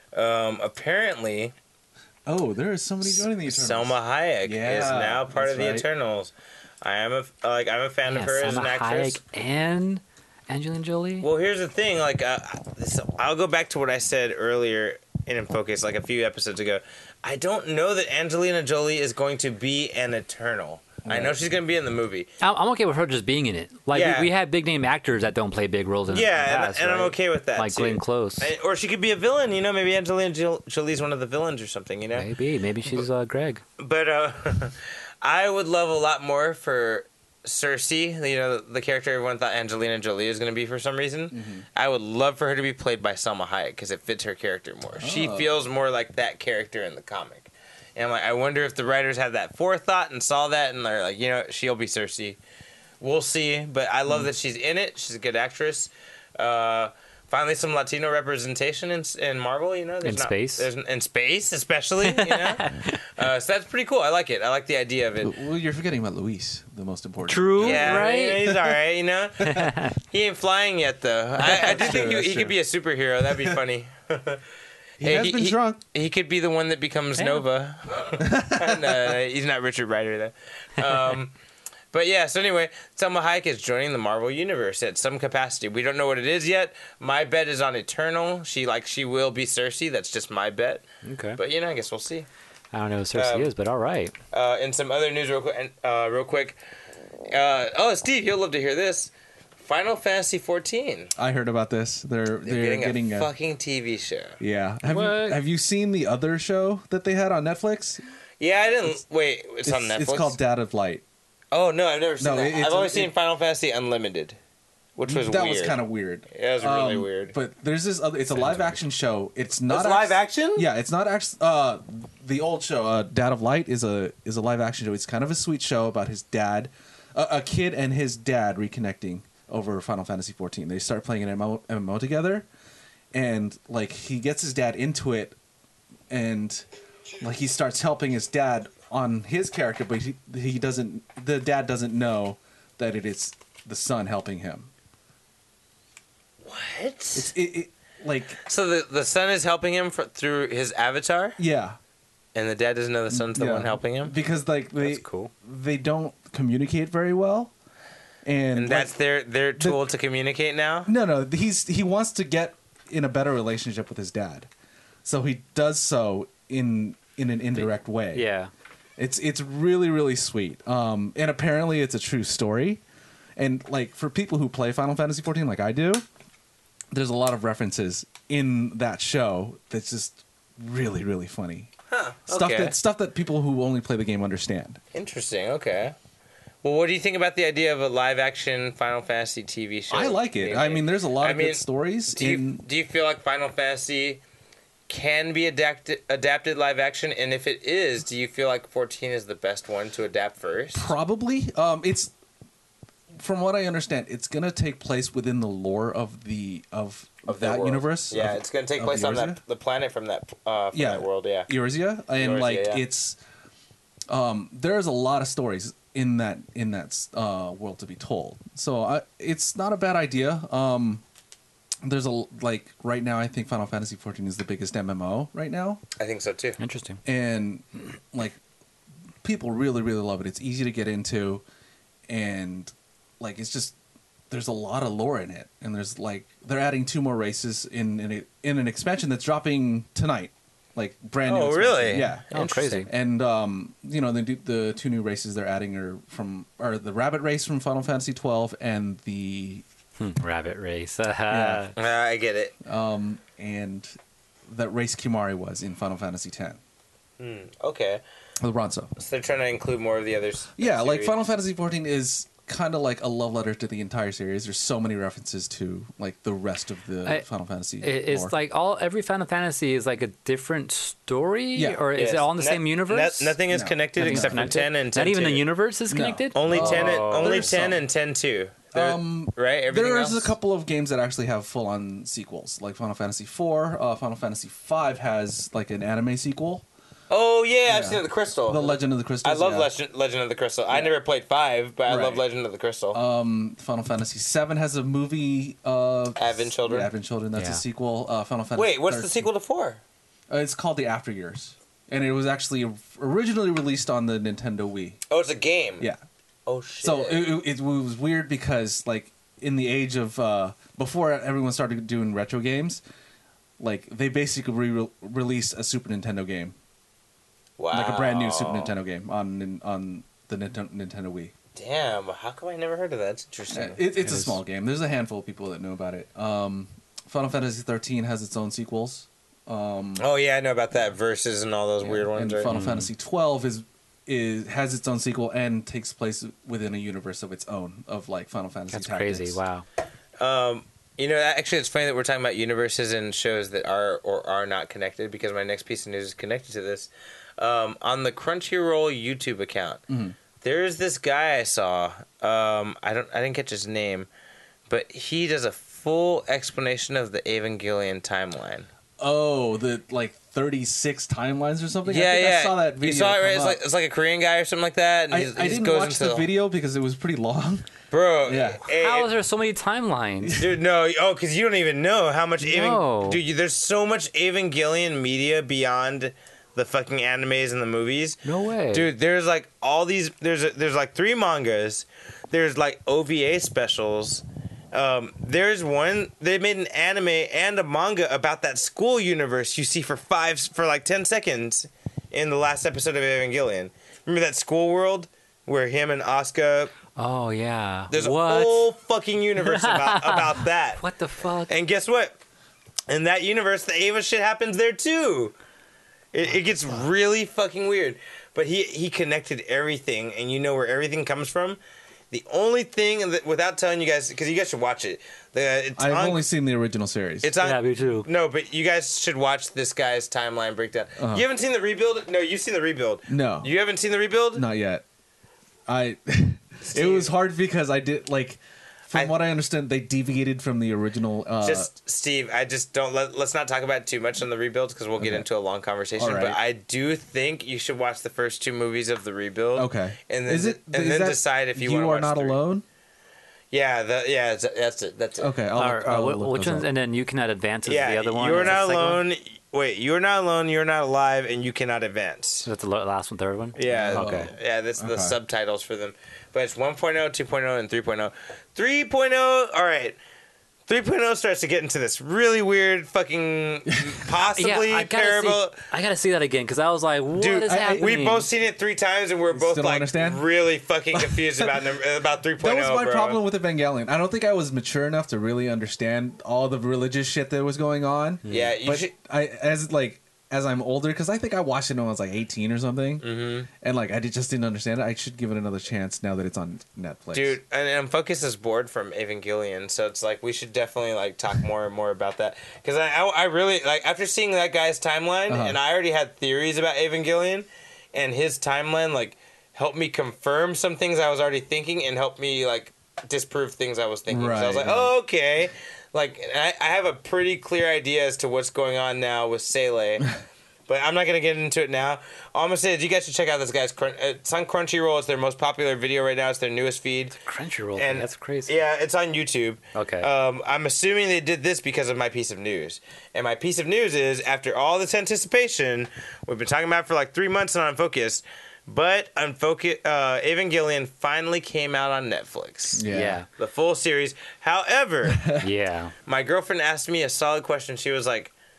Apparently, There is somebody joining the Eternals. Selma Hayek Yeah, is now part that's of the right. Eternals. I'm a fan of her as an Salma actress. Hayek and Angelina Jolie. Well, here's the thing. Like, I'll go back to what I said earlier in Focus, like a few episodes ago. I don't know that Angelina Jolie is going to be an Eternal. I know she's going to be in the movie. I'm okay with her just being in it. Like, Yeah. we have big name actors that don't play big roles in it. Yeah, and I'm right? okay with that. Like too. Glenn Close. Or she could be a villain, you know. Maybe Angelina Jolie's one of the villains or something, you know. Maybe she's Greg. But I would love a lot more for Cersei, you know, the character everyone thought Angelina Jolie is going to be for some reason. Mm-hmm. I would love for her to be played by Salma Hayek because it fits her character more. She feels more like that character in the comic. And I'm like, I wonder if the writers had that forethought and saw that and they're like, you know, she'll be Cersei. We'll see. But I love that she's in it. She's a good actress. Finally, some Latino representation in Marvel, you know. In space? In space, especially, you know. So that's pretty cool. I like it. I like the idea of it. Well, you're forgetting about Luis, the most important. True, Yeah, right? you know, he's all right, you know. He ain't flying yet, though. I do think he could be a superhero. That'd be funny. He has been drunk. He could be the one that becomes Nova. No, he's not Richard Rider, though. But yeah, so anyway, Selma Hayek is joining the Marvel Universe at some capacity. We don't know what it is yet. My bet is on Eternal. She will be Cersei. That's just my bet. Okay. But, you know, I guess we'll see. I don't know who Cersei is, but all right. In some other news real quick. Steve, you'll love to hear this. Final Fantasy 14. I heard about this. They're getting a fucking TV show. Yeah. What? Have you seen the other show that they had on Netflix? Yeah, I didn't. Wait, it's on Netflix? It's called Dad of Light. Oh, no, I've never seen that. it's- I've only seen Final Fantasy Unlimited, which was That weird. was kind of weird. Yeah, it was really weird. But there's this other. It's a live action show. It's not It's live action? Yeah, it's not actually. The old show, Dad of Light, is a live action show. It's kind of a sweet show about his dad, a kid and his dad reconnecting over Final Fantasy 14. They start playing an MMO together, and like he gets his dad into it, and like he starts helping his dad on his character, but he doesn't. The dad doesn't know that it is the son helping him. What? It like So the son is helping him through his avatar, yeah. and the dad doesn't know the son's the Yeah. one helping him? Because like That's cool. they don't communicate very well, and And that's their tool to communicate now? no he wants to get in a better relationship with his dad, so he does so in an indirect way. Yeah. It's really really sweet, and apparently it's a true story, and like for people who play Final Fantasy 14 like I do, there's a lot of references in that show that's just really really funny. Huh, Stuff that people who only play the game understand. Interesting, okay. Well, what do you think about the idea of a live-action Final Fantasy TV show? I like it. I mean, there's a lot of good stories. Do you feel like Final Fantasy can be adapted live action? And if it is, do you feel like 14 is the best one to adapt first? Probably. It's from what I understand, it's gonna take place within the lore of that world. universe. Yeah, it's going to take place on the planet from that world. Yeah, Eorzea, and Eorzea, like yeah. it's there's a lot of stories in that world to be told. So it's not a bad idea. There's right now I think Final Fantasy 14 is the biggest MMO right now, I think so too. Interesting. and like people really really love it. It's easy to get into, and like it's just there's a lot of lore in it, and there's like they're adding 2 more races in an expansion that's dropping tonight. like brand new. Oh, expansion. really? Yeah. Oh, crazy. And the two new races they're adding are the Rabbit Race from Final Fantasy 12 and the Rabbit Race. Yeah. I get it. and that race Kimari was in Final Fantasy 10. Okay. The Ronso. So they're trying to include more of the others. Yeah, like series. Final Fantasy 14 is kind of like a love letter to the entire series. There's so many references to like the rest of the Final Fantasy. It's lore. like every Final Fantasy is like a different story, Yeah. or is Yes. it all in the same universe? Nothing is No. connected Nothing's except for connected? 10 and 10. Not even the universe is connected. Only 10 and only There's 10 some. and 10-2. Right? Everything There's else? a couple of games that actually have full-on sequels, like Final Fantasy 4. Final Fantasy 5 has like an anime sequel, Oh yeah, I've Yeah. seen the Crystal. The Legend of the Crystal. I love Legend of the Crystal. I never played 5, but I love Right. Legend of the Crystal. Final Fantasy 7 has a movie. Advent Children. Yeah, Advent Children. That's Yeah. a sequel. Final Fantasy. Wait, what's the 13. sequel to 4? It's called The After Years, and it was actually originally released on the Nintendo Wii. Oh, it's a game. Yeah. Oh shit. So it was weird because like in the age of before everyone started doing retro games, like they basically released a Super Nintendo game, wow. like a brand new Super Nintendo game on the Nintendo Wii. Damn, how come I never heard of that? It's interesting. It's a small game. There's a handful of people that know about it. Final Fantasy 13 has its own sequels. Oh yeah, I know about that Versus and all those weird ones. And Right? Final Fantasy 12 has its own sequel and takes place within a universe of its own of like Final Fantasy. That's Tactics. crazy. Wow. Actually, it's funny that we're talking about universes and shows that are or are not connected because my next piece of news is connected to this. On the Crunchyroll YouTube account, there's this guy I saw. I didn't catch his name, but he does a full explanation of the Evangelion timeline. Oh, the like 36 timelines or something. Yeah, I think yeah. I saw that video. You saw it, right? come up. It's like a Korean guy or something like that. And I he didn't goes watch into the video because it was pretty long. Bro, Yeah. How is there so many timelines? Dude, no. Oh, because you don't even know how much. No. Dude, there's so much Evangelion media beyond the fucking animes and the movies. No way. Dude, there's like all these. There's like 3 mangas. There's like OVA specials. There's one. They made an anime and a manga about that school universe you see for like 10 seconds in the last episode of Evangelion. Remember that school world where him and Asuka. Oh yeah. There's what? a whole fucking universe about that. What the fuck? And guess what? In that universe, the Ava shit happens there too. It gets really fucking weird. But he connected everything, and you know where everything comes from. The only thing that, without telling you guys, because you guys should watch it. I've only seen the original series. It's on. Yeah, me too. No, but you guys should watch this guy's timeline breakdown. Uh-huh. You haven't seen the rebuild? No, you've seen the rebuild. No. You haven't seen the rebuild? Not yet. It was hard because I did like. From what I understand, they deviated from the original. Steve, I just don't let's not talk about it too much on the rebuilds because we'll get into a long conversation. All right. But I do think you should watch the first 2 movies of the rebuild. Okay. And then is that decide if you want to You watch Are Not 3. Alone? Yeah, that's it. That's it. Okay. Which ones? And then You Cannot Advance is Yeah, the other one. You Are Is that Not the second one? Alone. Wait, You Are Not Alone, You're Not Alive, and You Cannot Advance. That's the last one, third one. Yeah. Okay. Yeah, that's the Okay. subtitles for them. But it's 1.0, 2.0, and 3.0. 3.0, all right. 3.0 starts to get into this really weird fucking possibly I parable. gotta see that again because I was like, what Dude, is happening? we've both seen it 3 times and we're both Still don't like understand? really fucking confused about 3.0. That was my bro. problem with Evangelion. I don't think I was mature enough to really understand all the religious shit that was going on. Yeah, you But should. as I'm older, because I think I watched it when I was like 18 or something, and like just didn't understand it. I should give it another chance now that it's on Netflix. Dude, and Focus is bored from Evangelion, so it's like we should definitely like talk more and more about that because I really like after seeing that guy's timeline, and I already had theories about Evangelion, and his timeline like helped me confirm some things I was already thinking and helped me like disprove things I was thinking. So I was like, Right. oh, okay. Like, I have a pretty clear idea as to what's going on now with Sele. But I'm not going to get into it now. All I'm going to say is you guys should check out this guy's... It's on Crunchyroll. It's their most popular video right now. It's their newest feed. Crunchyroll. And That's crazy. Yeah, it's on YouTube. Okay. I'm assuming they did this because of my piece of news. And my piece of news is, after all this anticipation, we've been talking about it for like 3 months on Unfocused, but Evangelion finally came out on Netflix. Yeah. The full series. However... Yeah. My girlfriend asked me a solid question. She was like,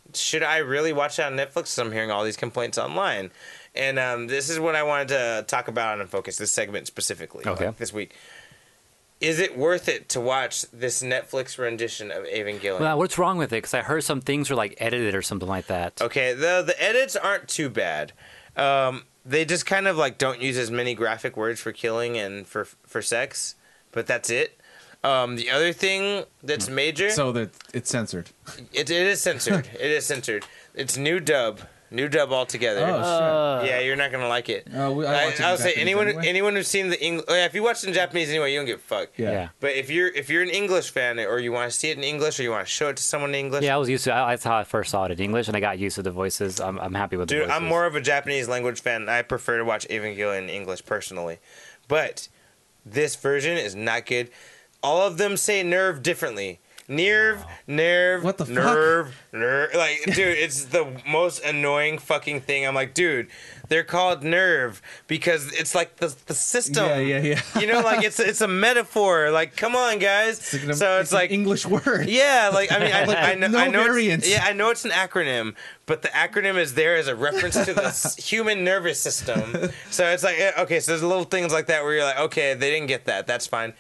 should I really watch it on Netflix? 'Cause I'm hearing all these complaints online. And this is what I wanted to talk about on Unfocused, this segment specifically, this week. Is it worth it to watch this Netflix rendition of Evangelion? Well, what's wrong with it? Because I heard some things were like edited or something like that. Okay, the edits aren't too bad. They just kind of like don't use as many graphic words for killing and for sex, but that's it. The other thing that's major... So that it's censored. It is censored. It is censored. It's new dub. New dub altogether. Oh, shit. Yeah, you're not going to like it. I would say anyone who's seen the English... if you watch it in Japanese anyway, you don't give a fuck. Yeah. But if you're an English fan or you want to see it in English or you want to show it to someone in English... Yeah, I was used to... That's how I first saw it in English, and I got used to the voices. I'm happy with the voices. Dude, I'm more of a Japanese language fan. I prefer to watch Evangelion in English personally. But this version is not good. All of them say nerve differently. Nerve. What the fuck? Nerve. Like, dude, it's the most annoying fucking thing. I'm like, dude, they're called nerve because it's like the system. Yeah. You know, like it's a metaphor. Like, come on, guys. It's like an English word. Yeah, like I mean, I know variance. I know it's an acronym, but the acronym is there as a reference to the human nervous system. So it's like, okay, so there's little things like that where you're like, okay, they didn't get that. That's fine.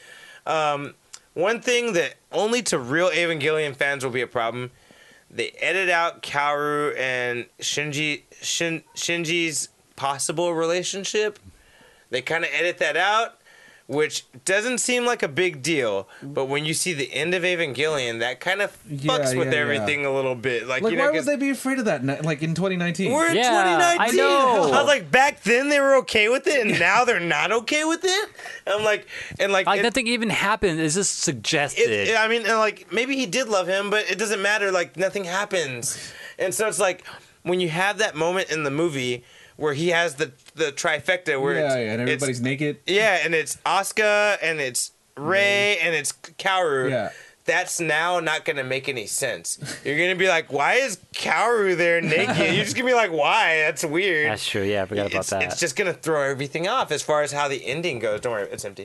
One thing that only to real Evangelion fans will be a problem, they edit out Kaoru and Shinji's possible relationship. They kind of edit that out, which doesn't seem like a big deal. But when you see the end of Evangelion, that kind of fucks with everything a little bit. Like you know, why would they be afraid of that? Like in 2019, we're in 2019. I know. I was like, back then they were okay with it, and now they're not okay with it. I'm like, nothing even happened. It's just suggested. I mean, and like maybe he did love him, but it doesn't matter. Like nothing happens, and so it's like when you have that moment in the movie where he has the trifecta where and everybody's naked. Yeah, and it's Asuka and it's Rei and it's Kaoru. Yeah. That's now not going to make any sense. You're going to be like, why is Kaoru there naked? You're just going to be like, why? That's weird. That's true. Yeah, I forgot about that. It's just going to throw everything off as far as how the ending goes. Don't worry, it's empty.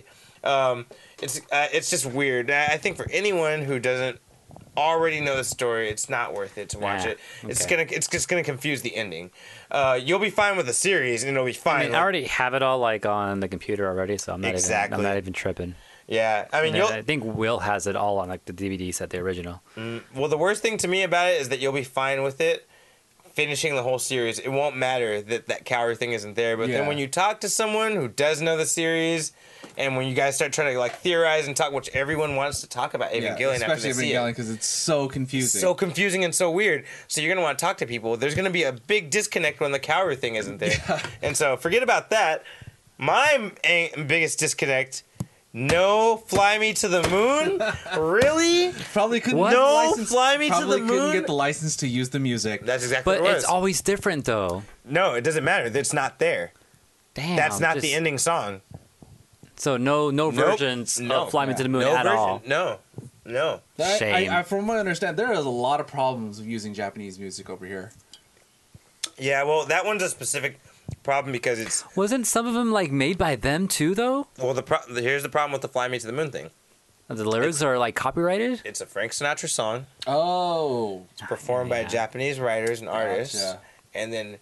It's just weird. I think for anyone who doesn't already know the story, it's not worth it to watch it. It's just gonna confuse the ending. You'll be fine with the series, and it'll be fine. I mean, I already have it all like on the computer already, so I'm not even tripping. Yeah, I mean, I think Will has it all on like the DVD set, the original. Well, the worst thing to me about it is that you'll be fine with it finishing the whole series. It won't matter that Kaoru thing isn't there, but then when you talk to someone who does know the series, and when you guys start trying to like theorize and talk, which everyone wants to talk about Evangelion after they see it, Evangelion because it's so confusing, and so weird. So you're gonna want to talk to people. There's gonna be a big disconnect when the Kaoru thing isn't there, and so forget about that. My biggest disconnect. No, Fly Me to the Moon? Really? Probably couldn't. Fly Me to the Moon. Couldn't get the license to use the music. That's exactly what it was. But it's always different, though. No, it doesn't matter. It's not there. Damn. That's not the ending song. So no versions of Fly Me to the Moon at all. No. Shame. From what I understand, there is a lot of problems with using Japanese music over here. Yeah, well, that one's a specific problem because it's... Wasn't some of them like made by them too, though? Well, here's the problem with the Fly Me to the Moon thing. The lyrics are like copyrighted? It's a Frank Sinatra song. Oh. It's performed by Japanese writers and artists. And then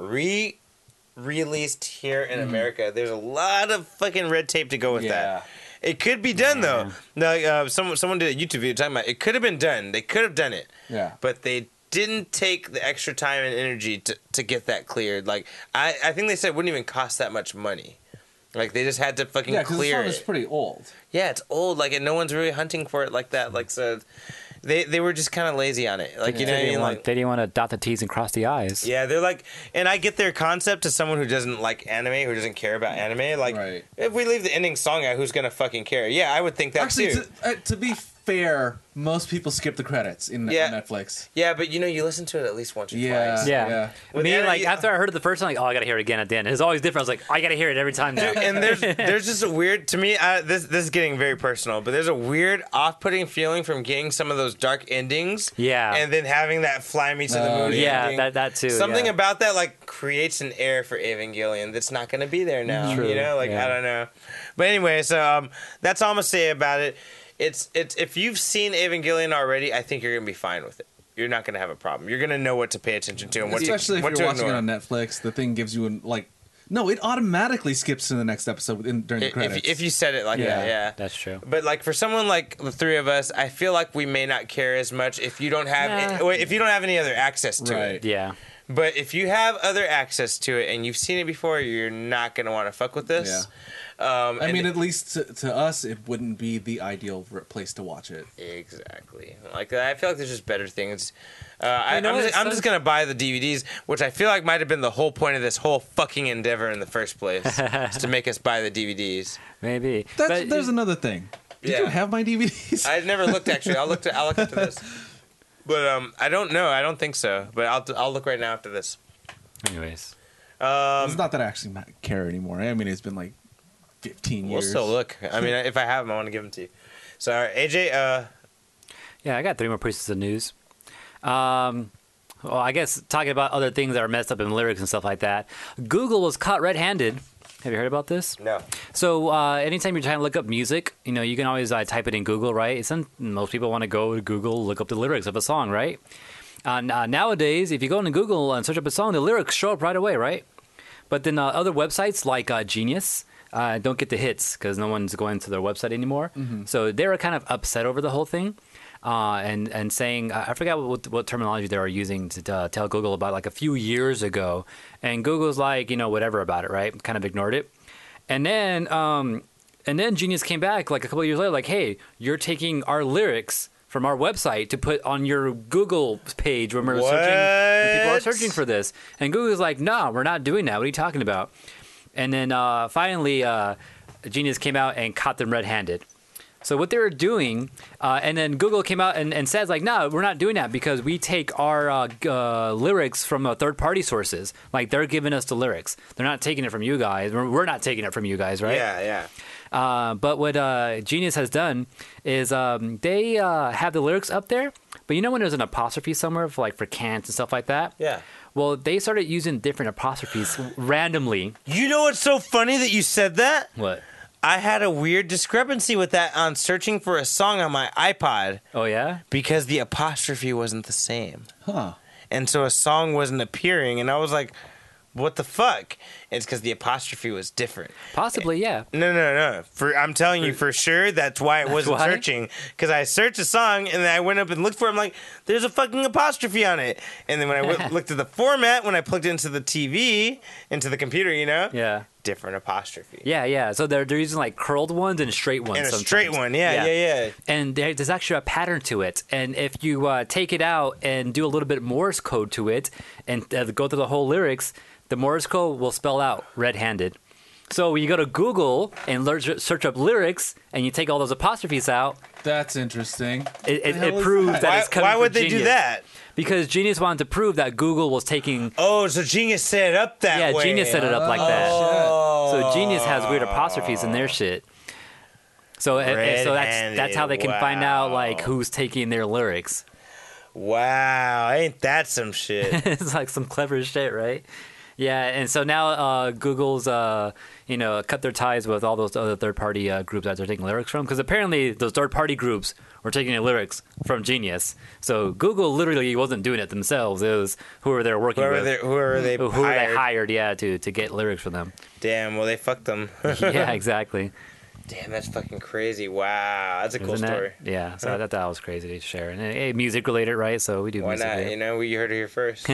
released here in America. There's a lot of fucking red tape to go with that. It could be done though. No, someone did a YouTube video talking about it. It could have been done. They could have done it. Yeah. But they didn't take the extra time and energy to get that cleared. Like I think they said it wouldn't even cost that much money. Like they just had to fucking clear it. Yeah, because it's pretty old. Yeah, it's old. Like and no one's really hunting for it like that. Like so. They were just kind of lazy on it. Like, you know what I mean? Like, they didn't want to dot the T's and cross the I's. Yeah, they're like... And I get their concept to someone who doesn't like anime, who doesn't care about anime. Like, if we leave the ending song out, who's going to fucking care? Yeah, I would think that too. To be fair, most people skip the credits in Netflix. Yeah, but you listen to it at least once or twice. Yeah. Me, after I heard it the first time, like, I got to hear it again at the end. It's always different. I was like, I got to hear it every time now. And there's just a weird... To me, this is getting very personal, but there's a weird off-putting feeling from getting some of those dark endings. Yeah. And then having that Fly Me to the Moon ending. that too. Something about that, like, creates an air for Evangelion that's not going to be there now. True. You know? Like, I don't know. But anyway, so that's all I'm going to say about it. It's if you've seen Evangelion already, I think you're going to be fine with it. you're not going to have a problem. You're going to know what to pay attention to and what Especially to if you're watching ignore. it on Netflix, the thing gives you no, it automatically skips to the next episode during the credits. If you said it like that, yeah. That's true. But like for someone like the three of us, I feel like we may not care as much if you don't have any other access to it. Yeah. But if you have other access to it and you've seen it before, you're not going to want to fuck with this. Yeah. I mean, at least to us, it wouldn't be the ideal place to watch it. Exactly. Like I feel like there's just better things. You know, I'm just gonna buy the DVDs, which I feel like might have been the whole point of this whole fucking endeavor in the first place, is to make us buy the DVDs. Maybe. There's another thing. Did you have my DVDs? I never looked actually. I'll look into this. But I don't know. I don't think so. But I'll look right now after this. Anyways. It's not that I actually care anymore. I mean, it's been like 15 years. We'll still look. I mean, if I have them, I want to give them to you. So, all right, AJ. Yeah, I got 3 more pieces of news. Well, I guess talking about other things that are messed up in lyrics and stuff like that. Google was caught red-handed. Have you heard about this? No. So anytime you're trying to look up music, you can always type it in Google, right? Most people want to go to Google, look up the lyrics of a song, right? Nowadays, if you go into Google and search up a song, the lyrics show up right away, right? But then other websites like Genius don't get the hits because no one's going to their website anymore. Mm-hmm. So they were kind of upset over the whole thing. And saying, I forgot what terminology they were using to tell Google about like a few years ago. And Google's like, whatever about it, right? Kind of ignored it. And then Genius came back like a couple of years later, like, hey, you're taking our lyrics from our website to put on your Google page when we're searching, when people are searching for this. And Google's like, no, we're not doing that. What are you talking about? And then finally, Genius came out and caught them red-handed. So what they were doing, and then Google came out and says, like, no, we're not doing that because we take our lyrics from third-party sources. Like, they're giving us the lyrics. They're not taking it from you guys. We're not taking it from you guys, right? Yeah. But what Genius has done is they have the lyrics up there, but when there's an apostrophe somewhere for cants and stuff like that? Yeah. Well, they started using different apostrophes randomly. You know what's so funny that you said that? What? I had a weird discrepancy with that on searching for a song on my iPod. Oh, yeah? Because the apostrophe wasn't the same. Huh. And so a song wasn't appearing, and I was like, what the fuck? It's because the apostrophe was different. Possibly, yeah. No. I'm telling you for sure that's why it wasn't searching. Because I searched a song, and then I went up and looked for it. I'm like, there's a fucking apostrophe on it. And then when I looked at the format, when I plugged it into the TV, into the computer, Yeah. different apostrophe. Yeah. So they're using curled ones and straight ones. And a sometimes. straight one, yeah. And there's actually a pattern to it. And if you take it out and do a little bit Morse code to it and go through the whole lyrics, the Morse code will spell out red-handed. So when you go to Google and search up lyrics and you take all those apostrophes out, that's interesting. It proves that it's coming Why would from they Genius. do that? Because Genius wanted to prove that Google was taking... Oh, so Genius set it up that way. Yeah, Genius set it up like that. Oh. So Genius has weird apostrophes in their shit. So that's how they can find out who's taking their lyrics. Wow, ain't that some shit? It's like some clever shit, right? Yeah, and so now Google's cut their ties with all those other third-party groups that they're taking lyrics from, because apparently those third-party groups were taking the lyrics from Genius. So Google literally wasn't doing it themselves. It was whoever they were working with. Whoever they hired, to get lyrics from them. Damn, well, they fucked them. Yeah, exactly. Damn, that's fucking crazy. Wow, that's a cool story. Yeah, so I thought that was crazy to share. And hey, music related, right? So we do Why music. not? Here. You heard it here first.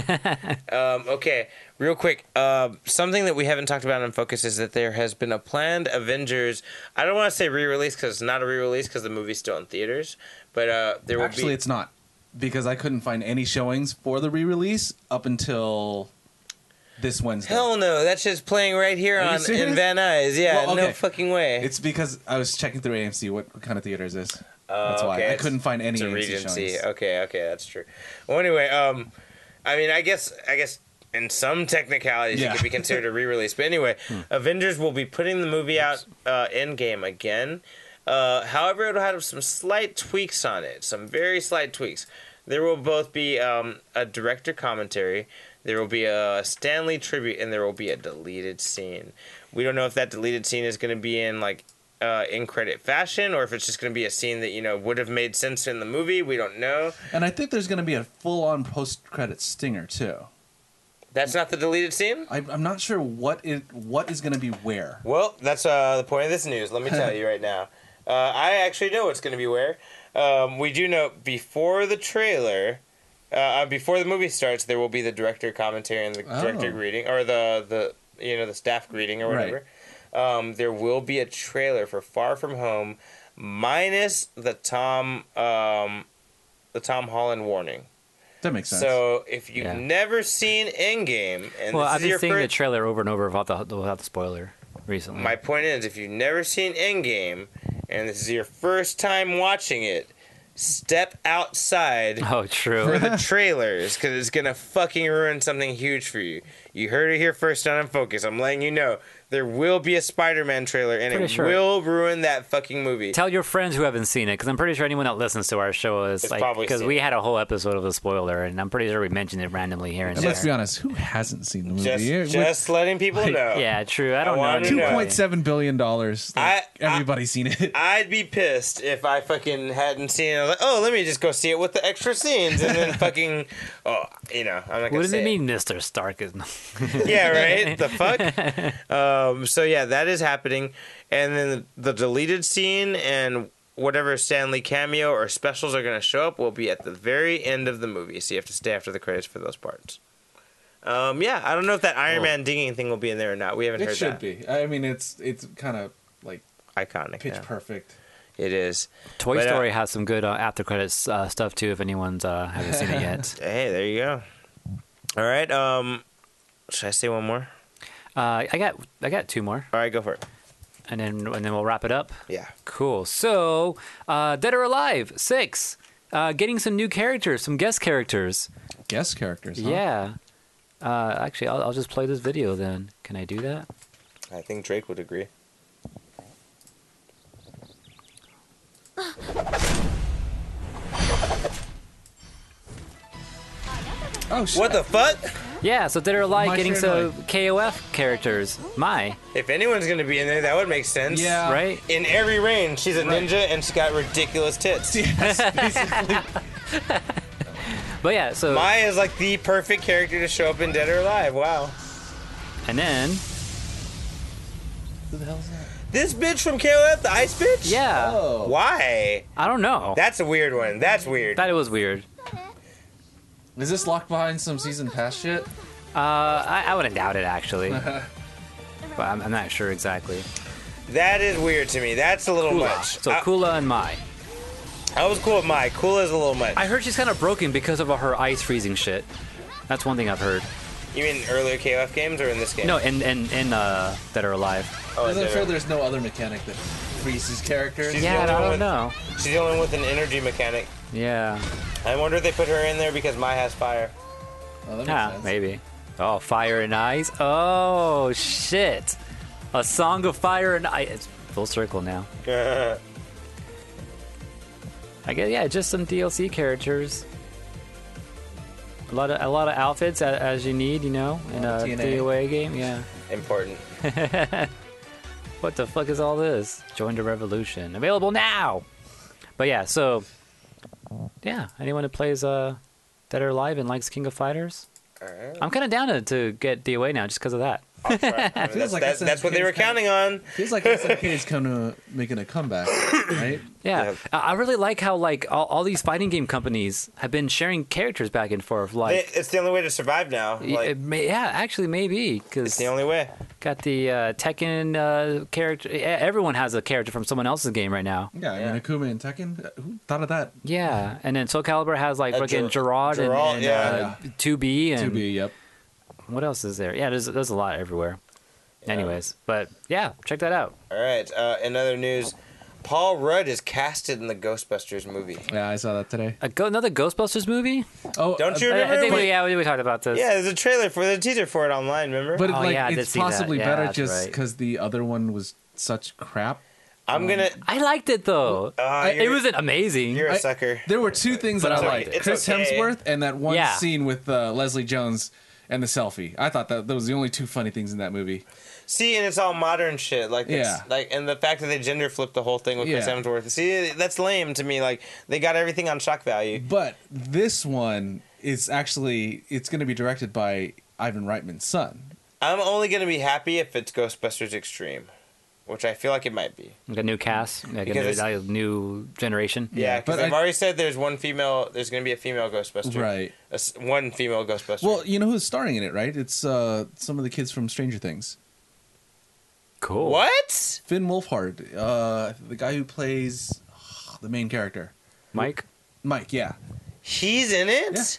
Okay, real quick. Something that we haven't talked about in Focus is that there has been a planned Avengers. I don't want to say re-release because it's not a re-release because the movie's still in theaters. But there will Actually, it's not. Because I couldn't find any showings for the re-release up until... this Wednesday. Hell no, that's just playing right here in Van Nuys. Yeah, well, okay. No fucking way. It's because I was checking through AMC. What kind of theater is this? That's why okay. I couldn't find any it's a AMC Regency. showings. Okay, that's true. Well, anyway, I mean, I guess in some technicalities it could be considered a re-release. But anyway, Avengers will be putting the movie out Endgame again. However, it'll have some slight tweaks on it. Some very slight tweaks. There will both be a director commentary. There will be a Stan Lee tribute, and there will be a deleted scene. We don't know if that deleted scene is going to be in in credit fashion, or if it's just going to be a scene that would have made sense in the movie. We don't know. And I think there's going to be a full-on post-credit stinger too. That's not the deleted scene? I'm not sure what is going to be where. Well, that's the point of this news. Let me tell you right now. I actually know what's going to be where. We do know before the trailer, before the movie starts, there will be the director commentary and the director greeting, or the staff greeting or whatever. Right. There will be a trailer for Far From Home, minus the Tom Holland warning. That makes sense. So if you've never seen Endgame, and I've been seeing the trailer over and over without the spoiler recently. My point is, if you've never seen Endgame, and this is your first time watching it, step outside. Oh, true. For the trailers, because it's gonna fucking ruin something huge for you. You heard it here first on Unfocused. I'm letting you know. There will be a Spider-Man trailer, and will ruin that fucking movie. Tell your friends who haven't seen it, because I'm pretty sure anyone that listens to our show is because we had a whole episode of the spoiler, and I'm pretty sure we mentioned it randomly here and there. Let's be honest, who hasn't seen the movie? Just letting people know. Yeah, true. I don't know. $2.7 billion. Everybody's seen it. I'd be pissed if I fucking hadn't seen it. I was like, oh, let me just go see it with the extra scenes, and then fucking, I'm not gonna say What does it mean, Mr. Stark? Yeah, right? The fuck? So yeah, that is happening, and then the deleted scene and whatever Stan Lee cameo or specials are going to show up will be at the very end of the movie, so you have to stay after the credits for those parts. I don't know if that Iron Man dinging thing will be in there or not. We haven't heard that. It should be. I mean, it's kind of like iconic, pitch perfect. It is. Toy Story has some good after credits stuff too. If anyone's haven't seen it yet. Hey, there you go. All right. Should I say one more? I got two more. All right, go for it. And then we'll wrap it up. Yeah. Cool. So, Dead or Alive 6, getting some new characters, some guest characters. Guest characters. Huh? Yeah. Actually, I'll just play this video then. Can I do that? I think Drake would agree. Oh shit! What the fuck? Yeah, so Dead or Alive getting some KOF characters. If anyone's going to be in there, that would make sense. Yeah. Right? In every range, she's a ninja and she's got ridiculous tits. Yes, basically. But yeah, so... Mai is like the perfect character to show up in Dead or Alive. Wow. And then... Who the hell is that? This bitch from KOF, the ice bitch? Yeah. Oh. Why? I don't know. That's a weird one. That's weird. That was weird. Is this locked behind some season pass shit? I wouldn't doubt it, actually. But I'm not sure exactly. That is weird to me. That's a little much. So Kula and Mai. I was cool with Mai. Kula's a little much. I heard she's kind of broken because of her ice freezing shit. That's one thing I've heard. You mean earlier KOF games or in this game? No, in Dead or Alive. Oh, I'm sure there's no other mechanic that freezes characters. I don't know. She's the only one with an energy mechanic. Yeah. I wonder if they put her in there because Mai has fire. Oh, that makes sense. Maybe. Oh, fire and ice. Oh, shit. A song of fire and ice. It's full circle now. I guess, yeah, just some DLC characters. A lot of outfits as you need, in a DOA game. Yeah. Important. What the fuck is all this? Join the revolution. Available now. But yeah, so yeah, anyone who plays Dead or Alive and likes King of Fighters, I'm kind of down to get DOA now just because of that. I mean, that's what they were counting on. Feels like SNK is kind of making a comeback, right? Yeah. I really like how all these fighting game companies have been sharing characters back and forth. It's the only way to survive now. Actually, maybe because it's the only way. Got the Tekken character. Everyone has a character from someone else's game right now. Yeah, I mean Akuma and Tekken. Who thought of that? Yeah, and then Soul Calibur has freaking Gerard and 2B and 2B. Yep. What else is there? Yeah, there's a lot everywhere. Yeah. Anyways, but yeah, check that out. All right. In other news, Paul Rudd is casted in the Ghostbusters movie. Yeah, I saw that today. Another Ghostbusters movie? Oh, don't you remember? I think we talked about this. Yeah, there's a trailer for the teaser for it online. Remember? But it's possibly better just because the other one was such crap. I liked it though. It wasn't amazing. You're a sucker. There were two things that I liked: Chris Hemsworth and that one scene with Leslie Jones and the selfie. I thought that those were the only two funny things in that movie. See, and it's all modern shit. Like, Yeah. and the fact that they gender flipped the whole thing with Chris Yeah. Hemsworth. See, that's lame to me. Like, they got everything on shock value. But this one is actually, it's going to be directed by Ivan Reitman's son. I'm only gonna be happy if it's Ghostbusters Extreme, which I feel like it might be. Like a new cast, like a new generation. Yeah, because but I've already said there's one female. There's gonna be a female Ghostbuster. Right. One female Ghostbuster. Well, you know who's starring in it, right? It's some of the kids from Stranger Things. Cool. What? Finn Wolfhard, the guy who plays the main character. Mike? Mike, yeah. He's in it. Yeah.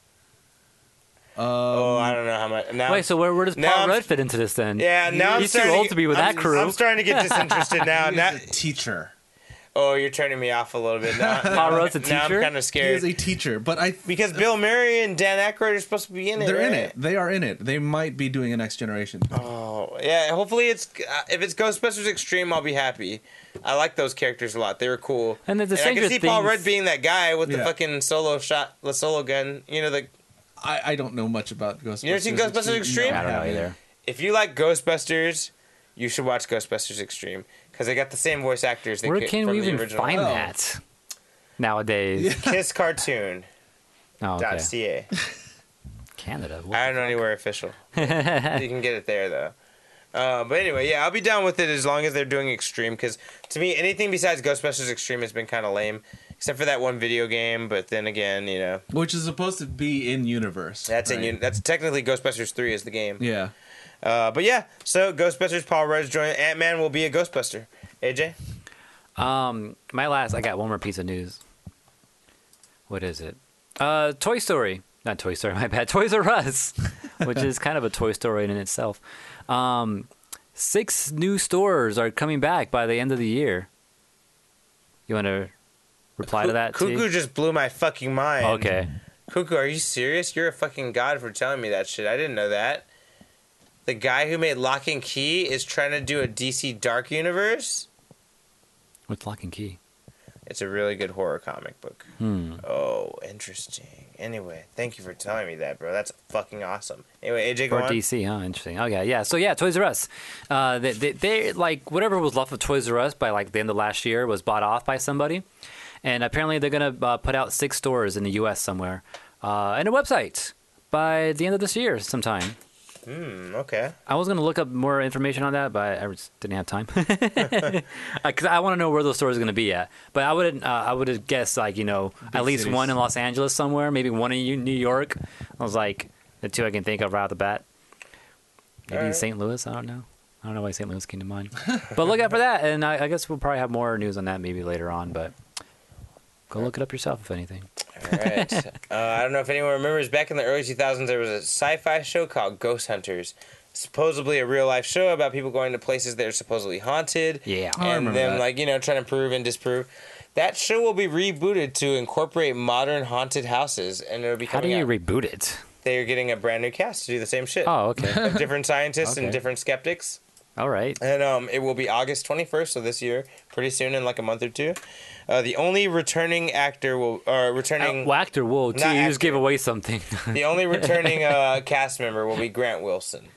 Oh, I don't know how much. Now, Wait, so where does now Paul I'm- Rudd fit into this then? yeah, now He's I'm too starting old to be with that crew. I'm starting to get disinterested now. He Now, is a teacher. oh, you're turning me off a little bit. Now, Paul Rudd's a now I'm teacher? kind of He scared is a teacher, but because Bill Murray and Dan Aykroyd are supposed to be in it. they're in right? it. They are in it. They might be doing a Next Generation. Oh, yeah. Hopefully, if it's Ghostbusters Extreme, I'll be happy. I like those characters a lot. They were cool. And the I Stranger can see Paul Things- Rudd being that guy with the Yeah. fucking solo shot, the solo gun. You know, the I don't know much about Ghostbusters. You never seen Ghostbusters Extreme? I don't know haven't. either. if you like Ghostbusters, you should watch Ghostbusters Extreme because they got the same voice actors. Where from can we the even original. find Oh. that nowadays? KissCartoon.ca. Oh, okay. Canada. What I don't know anywhere official. You can get it there though. But anyway, yeah, I'll be down with it as long as they're doing Extreme. Because to me, anything besides Ghostbusters Extreme has been kind of lame, except for that one video game. But then again, you know, Which is supposed to be in universe. that's right? that's technically Ghostbusters 3 is the game. Yeah. But yeah, so Ghostbusters, Paul Rudd's joining. Ant-Man will be a Ghostbuster. AJ? I got one more piece of news. What is it? Toy Story. Not Toy Story, my bad. Toys R Us, which is kind of a Toy Story in itself. 6 new stores are coming back by the end of the year. You want to reply to that, Cuckoo too? just blew my fucking mind. Okay. Cuckoo, are you serious? You're a fucking god for telling me that shit. I didn't know that. The guy who made Lock and Key is trying to do a DC Dark Universe? What's Lock and Key? It's a really good horror comic book. Hmm. Oh, interesting. Anyway, thank you for telling me that, bro. That's fucking awesome. Anyway, AJ, go For on. DC, huh? Interesting. Okay, yeah. So, yeah, Toys R Us. They like, whatever was left of Toys R Us by, like, the end of last year was bought off by somebody. And apparently they're going to put out 6 stores in the U.S. somewhere. And a website by the end of this year sometime. Okay. I was going to look up more information on that, but I just didn't have time. Because I want to know where those stores are going to be at. But I would have guessed, like, you know, at least cities. one in Los Angeles somewhere, maybe one in New York. I was like, the 2 I can think of right off the bat. Maybe Alright. St. Louis, I don't know. I don't know why St. Louis came to mind. But look out for that, and I guess we'll probably have more news on that maybe later on, but go look it up yourself, if anything. All right. I don't know if anyone remembers, back in the early 2000s, there was a sci-fi show called Ghost Hunters. Supposedly a real-life show about people going to places that are supposedly haunted. Yeah. I And remember them, that. like, you know, trying to prove and disprove. That show will be rebooted to incorporate modern haunted houses, and it'll be How do coming you out. reboot it? They're getting a brand new cast to do the same shit. Oh, okay. Of different scientists and Okay. different skeptics. All right. And it will be August 21st, so this year, pretty soon, in like a month or two. The only returning actor will, returning, Well, actor, whoa, Not you actor. just gave away something. the only returning cast member will be Grant Wilson.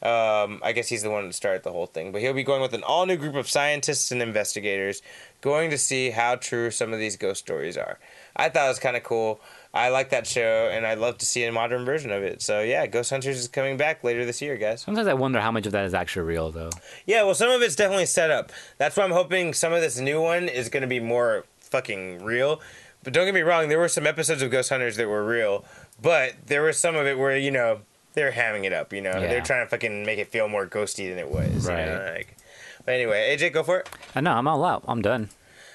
I guess he's the one to start the whole thing, but he'll be going with an all new group of scientists and investigators, going to see how true some of these ghost stories are. I thought it was kind of cool. I like that show, and I'd love to see a modern version of it. So yeah, Ghost Hunters is coming back later this year, guys. Sometimes I wonder how much of that is actually real, though. Yeah, well, some of it's definitely set up. That's why I'm hoping some of this new one is going to be more fucking real. But don't get me wrong, there were some episodes of Ghost Hunters that were real, but there was some of it where, you know, they're hamming it up, you know? Yeah. They're trying to fucking make it feel more ghosty than it was, Right. you know? Like, but anyway, AJ, go for it. No, I'm all out. I'm done.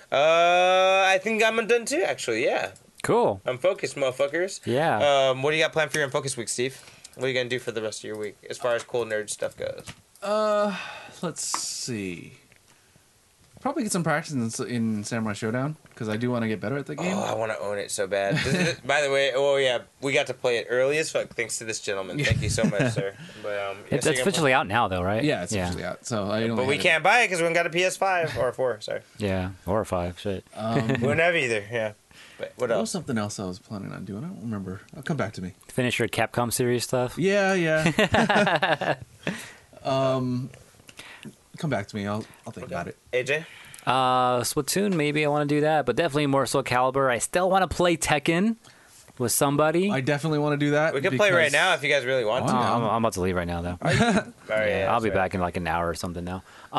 I think I'm done too, actually, yeah. Cool. I'm focused, motherfuckers. Yeah. What do you got planned for your Focus Week, Steve? What are you going to do for the rest of your week as far as cool nerd stuff goes? Let's see. Probably get some practice in Samurai Showdown because I do want to get better at the game. Oh, I want to own it so bad. By the way, oh yeah, we got to play it early as fuck thanks to this gentleman. Thank you so much, sir. But yeah, It's so you're gonna officially out now, though, right? Yeah, it's usually out. So I don't. But we can't buy it because we haven't got a PS5 or 4. Sorry, Yeah, or 5. Shit. we don't have either. Yeah. But what There was else? something else I was planning on doing. I don't remember. I'll come back to me. Finish your Capcom series stuff. Yeah. come back to me. I'll think about it. AJ? Splatoon, maybe I want to do that, but definitely more Soul Calibur. I still want to play Tekken with somebody. I definitely want to do that. We can play right now if you guys really want to. I'm about to leave right now, though. I'll be back in like an hour or something now.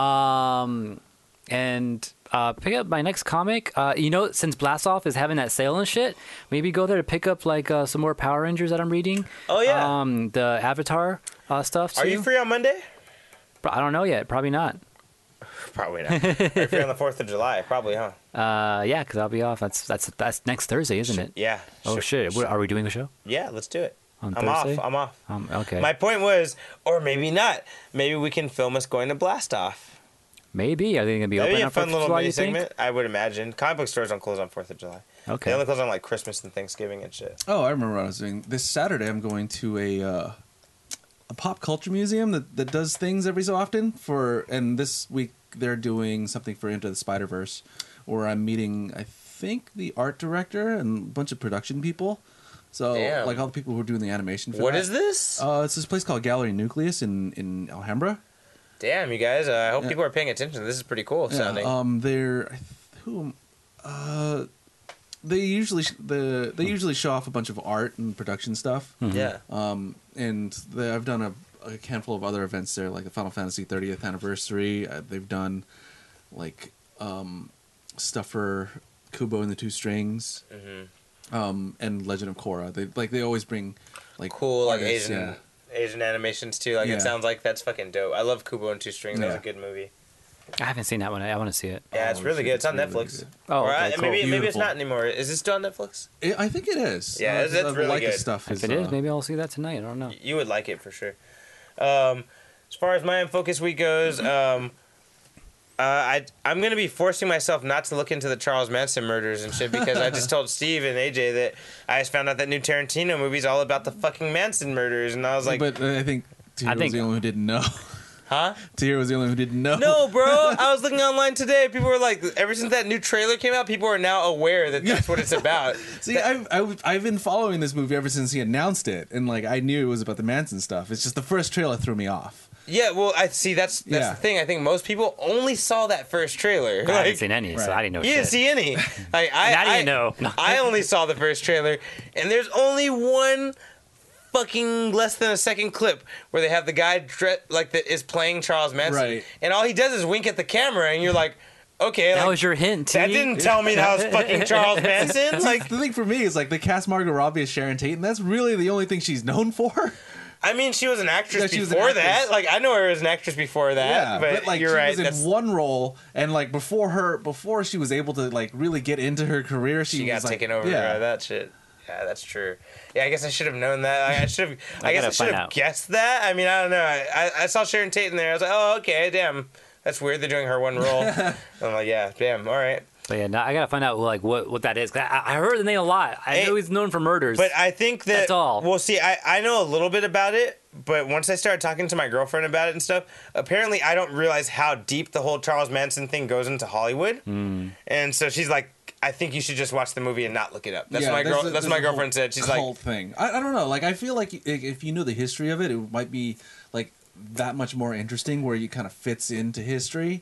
And pick up my next comic. Since Blast Off is having that sale and shit, maybe go there to pick up like some more Power Rangers that I'm reading. Oh yeah. The Avatar stuff too. Are you free on Monday? I don't know yet. Probably not. Probably not. Are you free on the 4th of July? Probably, huh? Yeah, because I'll be off. That's next Thursday, isn't it? Yeah. Oh shit! Are we doing a show? Yeah, let's do it. On I'm Thursday? off. Okay. My point was, or maybe not. Maybe we can film us going to Blast Off. Maybe. Are they gonna be Maybe open a on fun 4th of little July, mini you think? segment. I would imagine. Comic book stores don't close on 4th of July. Okay. They only close on like Christmas and Thanksgiving and shit. Oh, I remember what I was doing. This Saturday, I'm going to a pop culture museum that does things every so often. And this week they're doing something for Into the Spider-Verse, where I'm meeting, I think, the art director and a bunch of production people. So, Damn. like all the people who are doing the animation for What that. is this? It's this place called Gallery Nucleus in Alhambra. Damn, you guys. I hope people are paying attention. This is pretty cool sounding. They usually show off a bunch of art and production stuff. Mm-hmm. Yeah. I've done a handful of other events there, like the Final Fantasy 30th anniversary. They've done like stuff for Kubo and the Two Strings, and Legend of Korra. They always bring like Cool, like artists, Asian animations too. Like Yeah. it sounds like that's fucking dope. I love Kubo and Two Strings. That was a good movie. I haven't seen that one. I want to see it. Yeah, it's really good. It's on really Netflix. good. Oh, Or okay, cool. maybe it's Beautiful. not anymore. Is it still on Netflix? I think it is. Yeah, it's really Leica good. stuff. If it is, maybe I'll see that tonight. I don't know. You would like it for sure. As far as my Focus Week goes, I'm gonna be forcing myself not to look into the Charles Manson murders and shit because I just told Steve and AJ that I just found out that new Tarantino movie's all about the fucking Manson murders, and I was like, but I think Tahir was the only one who didn't know. huh? Tahir was the only one who didn't know. No, bro. I was looking online today. People were like, ever since that new trailer came out, people are now aware that that's what it's about. See, I've been following this movie ever since he announced it, and like I knew it was about the Manson stuff. It's just the first trailer threw me off. Yeah, well, I see. That's the thing. I think most people only saw that first trailer. I haven't seen any, so I didn't know You shit. didn't see any. Like, How do you know? I only saw the first trailer, and there's only one fucking less than a second clip where they have the guy that is playing Charles Manson, Right. and all he does is wink at the camera, and you're like, okay, That like, was your hint. that T. didn't tell me that was fucking Charles Manson. Like, The thing for me is like the cast Margot Robbie as Sharon Tate, and that's really the only thing she's known for. I mean, she was an actress Yeah, she was an before actress. that. Like, I know her as an actress before that, but like you're she right. was in one role, and like before she was able to like really get into her career, she got was, like, taken over by that shit. Yeah, that's true. Yeah, I guess I should have known that. I should have. I guess I should have guessed that. I mean, I don't know. I saw Sharon Tate in there. I was like, oh, okay, damn. That's weird. They're doing her one role. I'm like, yeah, damn. All right. But yeah, now I gotta find out like what that is. I heard the name a lot. I know he's known for murders. But I think that's all. Well, see, I know a little bit about it, but once I started talking to my girlfriend about it and stuff, apparently I don't realize how deep the whole Charles Manson thing goes into Hollywood. And so she's like, I think you should just watch the movie and not look it up. That's my girlfriend said. She's like, whole thing. I don't know. Like I feel like if you know the history of it, it might be like that much more interesting where it kind of fits into history.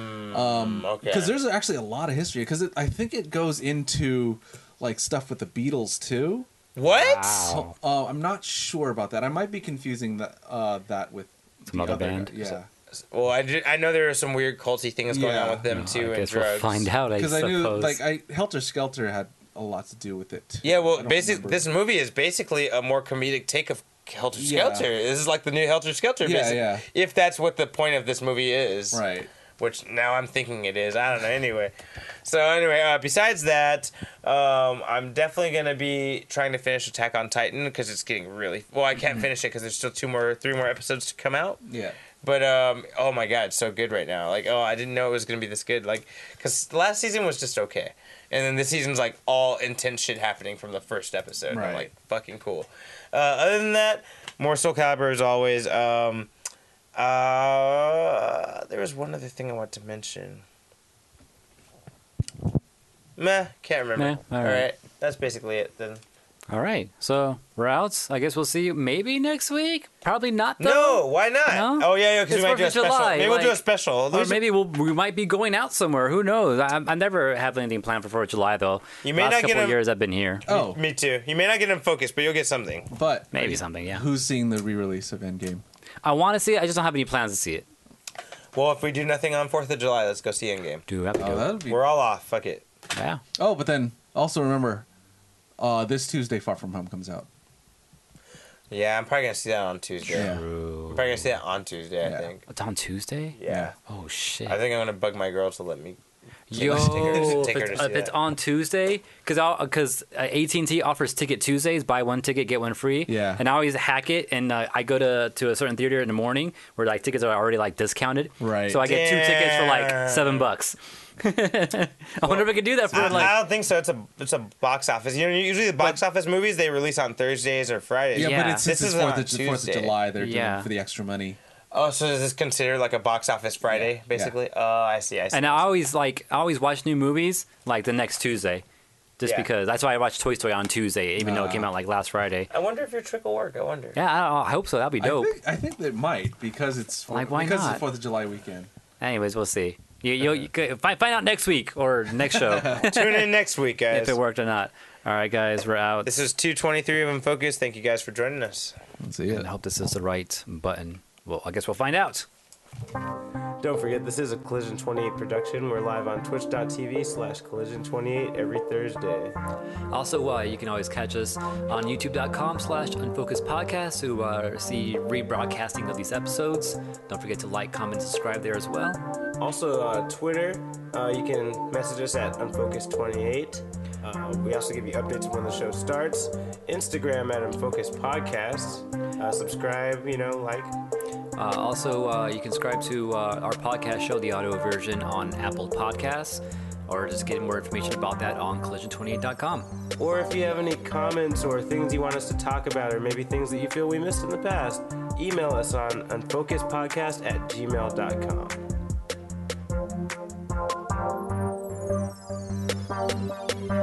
okay. Because there's actually a lot of history. Because I think it goes into like stuff with the Beatles too. What? Wow. I'm not sure about that. I might be confusing that with Some other band? Yeah. Well, I know there are some weird culty things going on with them too, I and guess drugs. we'll find out. Because I knew suppose. like Helter Skelter had a lot to do with it too. Yeah, well, I don't basically, remember. this movie is basically a more comedic take of Helter Yeah. Skelter. This is like the new Helter Skelter, Yeah, basically. yeah. If that's what the point of this movie is. Right. Which now I'm thinking it is. I don't know. Anyway. So, anyway, besides that, I'm definitely going to be trying to finish Attack on Titan because it's getting really... Well, I can't finish it because there's still 3 more episodes to come out. Yeah. But, oh my God, it's so good right now. Like, oh, I didn't know it was going to be this good. Like, because the last season was just okay. And then this season's, like, all intense shit happening from the first episode. Right. I'm like, fucking cool. Other than that, more Soul Calibur as always. There was one other thing I wanted to mention. Meh, can't remember. All right. That's basically it then. All right, so we're out. I guess we'll see you maybe next week. Probably not, though. No, why not? No? Oh, yeah, because we might do a special. July, Maybe we'll do a special. Or maybe we might be going out somewhere. Who knows? I never have anything planned for 4th of July, though. You may Last not couple get of years I've been here. Oh, Me too. You may not get in focus, but you'll get something. but Maybe something, yeah. Who's seeing the re-release of Endgame? I want to see it. I just don't have any plans to see it. Well, if we do nothing on 4th of July, let's go see Endgame. Do we have to Oh, do it? that would be. We're all off. Fuck it. Yeah. Oh, but then also remember, this Tuesday, Far From Home comes out. Yeah, I'm probably going to see that on Tuesday. Yeah. I'm probably going to see that on Tuesday, Yeah. I think. It's on Tuesday? Yeah. Oh, shit. I think I'm going to bug my girl to let me. Yo, take her to see if it's that. on Tuesday, because AT&T offers Ticket Tuesdays, buy one ticket, get one free. Yeah. And I always hack it, and I go to a certain theater in the morning where like tickets are already like discounted. Right. So I get 2 tickets for like $7. I wonder if I could do that for like. I don't think so. It's a box office. You know, usually the box office movies they release on Thursdays or Fridays. Yeah, Yeah. but it's, since This it's is 4th on of, 4th of Tuesday. July, they're Yeah. doing for the extra money. Oh, so is this considered like a box office Friday, Yeah. basically? Oh, I see. And I always watch new movies like the next Tuesday, just Yeah. because that's why I watched Toy Story on Tuesday, even though it came out like last Friday. I wonder if your trick will work. I wonder. Yeah, I hope so. That'd be dope. I think it might because it's Like, why because not? it's the 4th of July weekend. Anyways, we'll see. You could find out next week or next show Tune in next week, guys. if it worked or not. All right, guys, we're out. This is 223 of Unfocused. Thank you guys for joining us. Let's see And I hope this is the right button. Well, I guess we'll find out. Don't forget, this is a Collision 28 production. We're live on twitch.tv/collision28 every Thursday. Also, you can always catch us on youtube.com/unfocusedpodcast to see rebroadcasting of these episodes. Don't forget to like, comment, subscribe there as well. Also, Twitter, you can message us at Unfocused28. We also give you updates when the show starts. Instagram at Unfocused Podcast. Subscribe, like. Also, you can subscribe to our podcast show, the audio version, on Apple Podcasts, or just get more information about that on collision28.com. Or if you have any comments or things you want us to talk about, or maybe things that you feel we missed in the past, email us on unfocusedpodcast@gmail.com.